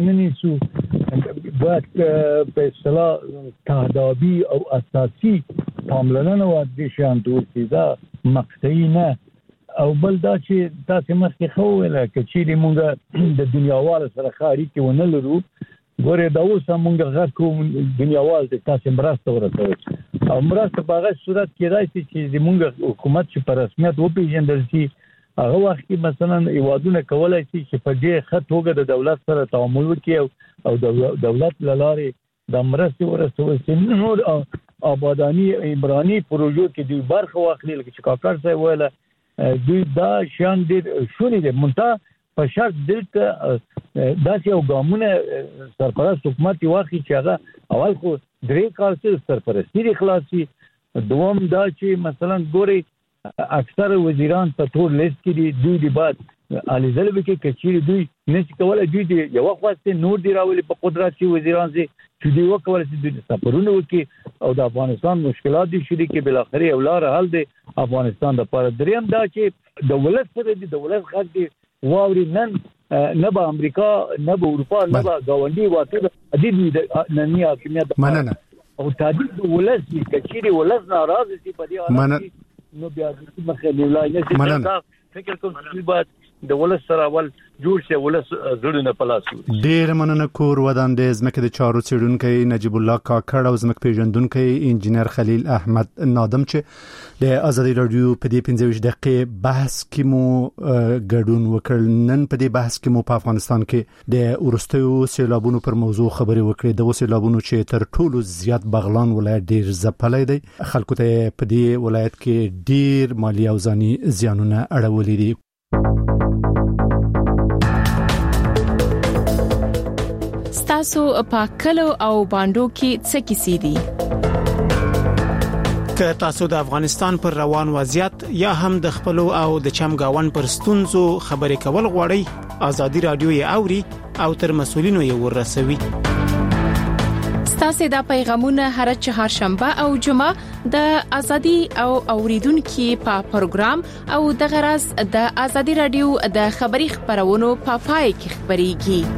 وننیسو باید په اصطلاح تهدابي او اساسي پاملرنه ورته شان دوی دا مقطعي نه او بل دا چې تاسو مخکې خو ویل کچېری موږ د دنیاوال سره خاري کې ونه لرو ګوره دا اوس موږ غږ کوم دنیاوال ته تاسو مرسته ورکوي او مرسته په هغه صورت کې راځي چې موږ حکومت چې په رسمیت وپیژندل شي هغه وخت کې مثلا ایوادونه کولای شي چې په دې خط وګه د دولت سره تعامل وکړي او دولت لاره د مرسته ورسوي چې نور آبادانی عمرانی پروژو کې دوی برخه واخلي لکه چې کاکړ صاحب ویل دوی دا شان دې شونې دي مونږ په شرط دلته داسې یو ګامونه سرپرست حکومت واخلي چې هغه اول خو درې کال کې سرپرستی خلاصي دوم دا چې مثلا ګوري اکثر وزیران په ټول لیست کې دي دوی د بعد علي زلبي کې کچېری دوی نشي کولای دوی دی یو وخت نور دی راولي په قدرت کې وزیران سي چې دوی وکول چې دوی سفرونه وکړي او د افغانستان مشکلات دي شری کې بل اخري اولار حل دي افغانستان د پر دریم دا چې دولت سره دي دولت خاص دي واوري نن نه به امریکا نه به اروپا نه به گاونډي واقع دي د نننی حاکمیت مننه او تادید ولس کچېری ولس ناراض دي په دې حالت نو بیا د مخه نیولای نه شي فکر کوم چې بعد د ولس سره اول جوړ شي ولس زړونه پلاسو. ډیر مننه کور ودان د زمکه د چارو چیرونکو نجیب الله کاکړ او زمکه پیژندونکو انجینر خلیل احمد نادم چې د ازادي رادیو په دې پنځه ویشت دقیقې بحث کې مو ګډون وکړ. نن په دې بحث کې مو په افغانستان کې د ورستیو سیلابونو پر موضوع خبرې وکړې. د سیلابونو چې تر ټولو زیات بغلان ولایت ډیر ځپلې دی خلکو ته په دې ولایت کې ډیر مالی او ځاني زیانونه اړولې دي. تاسو په کلو او باندو کې څه کیسې دي؟ که تاسو د افغانستان پر روان وضعیت یا هم د خپلو او د چمګاون پر ستونزو خبرې کول غواړئ ازادي رادیو یې اوري او تر مسولینو یې ورسوي. تاسو د پیغامونه هر چهارشنبه او جمعه د ازادي او اوریدونکو په پروګرام او د غرض د ازادي رادیو د خبري خبرونو په پای کې خبريږي.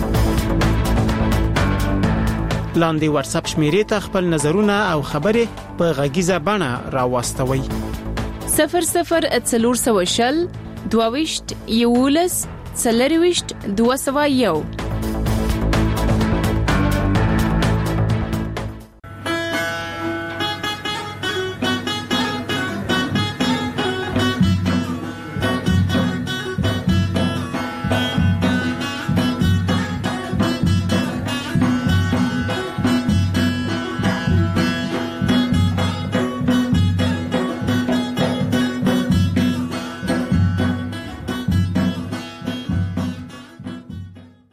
لاندې واتس اپ شمیرې ته خپل نظرونه او خبرې په غږیزه بڼه راوستوي. صفر صفر څلور سوه شل دوه ویشت یولس څلرویشت دوه سوه یو